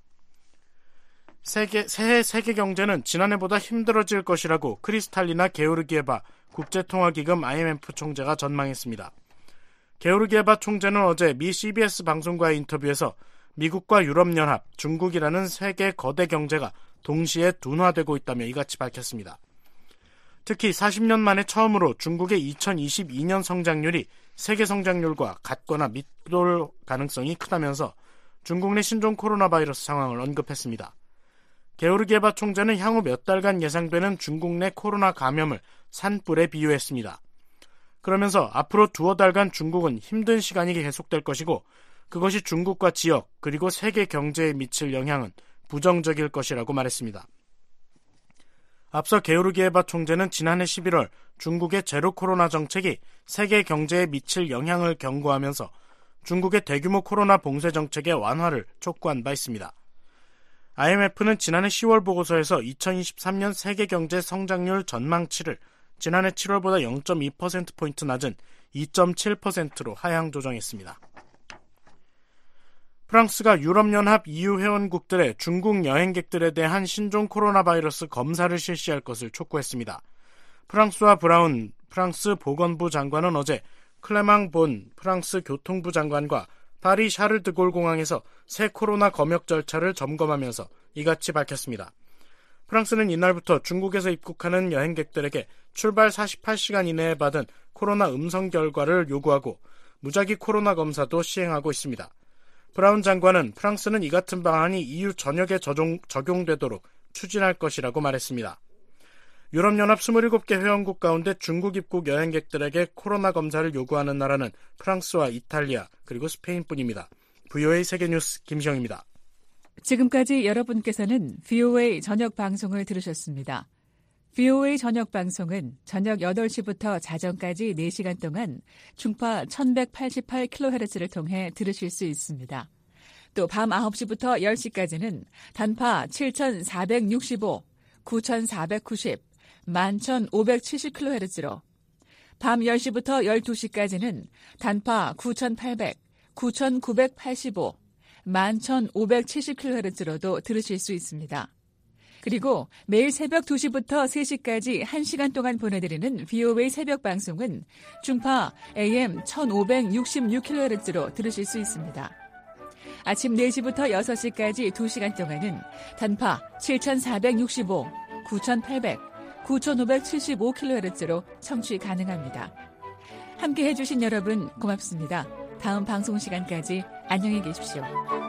새해 세계 경제는 지난해보다 힘들어질 것이라고 크리스탈리나 게오르기에바 국제통화기금 IMF 총재가 전망했습니다. 게오르기에바 총재는 어제 미 CBS 방송과의 인터뷰에서 미국과 유럽연합, 중국이라는 세계 거대 경제가 동시에 둔화되고 있다며 이같이 밝혔습니다. 특히 40년 만에 처음으로 중국의 2022년 성장률이 세계 성장률과 같거나 밑돌 가능성이 크다면서 중국 내 신종 코로나 바이러스 상황을 언급했습니다. 게오르기에바 총재는 향후 몇 달간 예상되는 중국 내 코로나 감염을 산불에 비유했습니다. 그러면서 앞으로 두어 달간 중국은 힘든 시간이 계속될 것이고 그것이 중국과 지역 그리고 세계 경제에 미칠 영향은 부정적일 것이라고 말했습니다. 앞서 게오르기에바 총재는 지난해 11월 중국의 제로 코로나 정책이 세계 경제에 미칠 영향을 경고하면서 중국의 대규모 코로나 봉쇄 정책의 완화를 촉구한 바 있습니다. IMF는 지난해 10월 보고서에서 2023년 세계 경제 성장률 전망치를 지난해 7월보다 0.2%포인트 낮은 2.7%로 하향 조정했습니다. 프랑스가 유럽연합 EU 회원국들의 중국 여행객들에 대한 신종 코로나 바이러스 검사를 실시할 것을 촉구했습니다. 프랑스와 브라운 프랑스 보건부 장관은 어제 클레망 본 프랑스 교통부 장관과 파리 샤를 드골 공항에서 새 코로나 검역 절차를 점검하면서 이같이 밝혔습니다. 프랑스는 이날부터 중국에서 입국하는 여행객들에게 출발 48시간 이내에 받은 코로나 음성 결과를 요구하고 무작위 코로나 검사도 시행하고 있습니다. 브라운 장관은 프랑스는 이 같은 방안이 EU 전역에 적용되도록 추진할 것이라고 말했습니다. 유럽연합 27개 회원국 가운데 중국 입국 여행객들에게 코로나 검사를 요구하는 나라는 프랑스와 이탈리아 그리고 스페인뿐입니다. VOA 세계뉴스 김시영입니다. 지금까지 여러분께서는 VOA 저녁 방송을 들으셨습니다. VOA 저녁 방송은 저녁 8시부터 자정까지 4시간 동안 중파 1188kHz를 통해 들으실 수 있습니다. 또 밤 9시부터 10시까지는 단파 7465, 9490, 11570kHz로 밤 10시부터 12시까지는 단파 9800, 9985, 11570kHz로도 들으실 수 있습니다. 그리고 매일 새벽 2시부터 3시까지 1시간 동안 보내드리는 VOA 새벽 방송은 중파 AM 1566kHz로 들으실 수 있습니다. 아침 4시부터 6시까지 2시간 동안은 단파 7465, 9800, 9,575kHz로 청취 가능합니다. 함께 해주신 여러분 고맙습니다. 다음 방송 시간까지 안녕히 계십시오.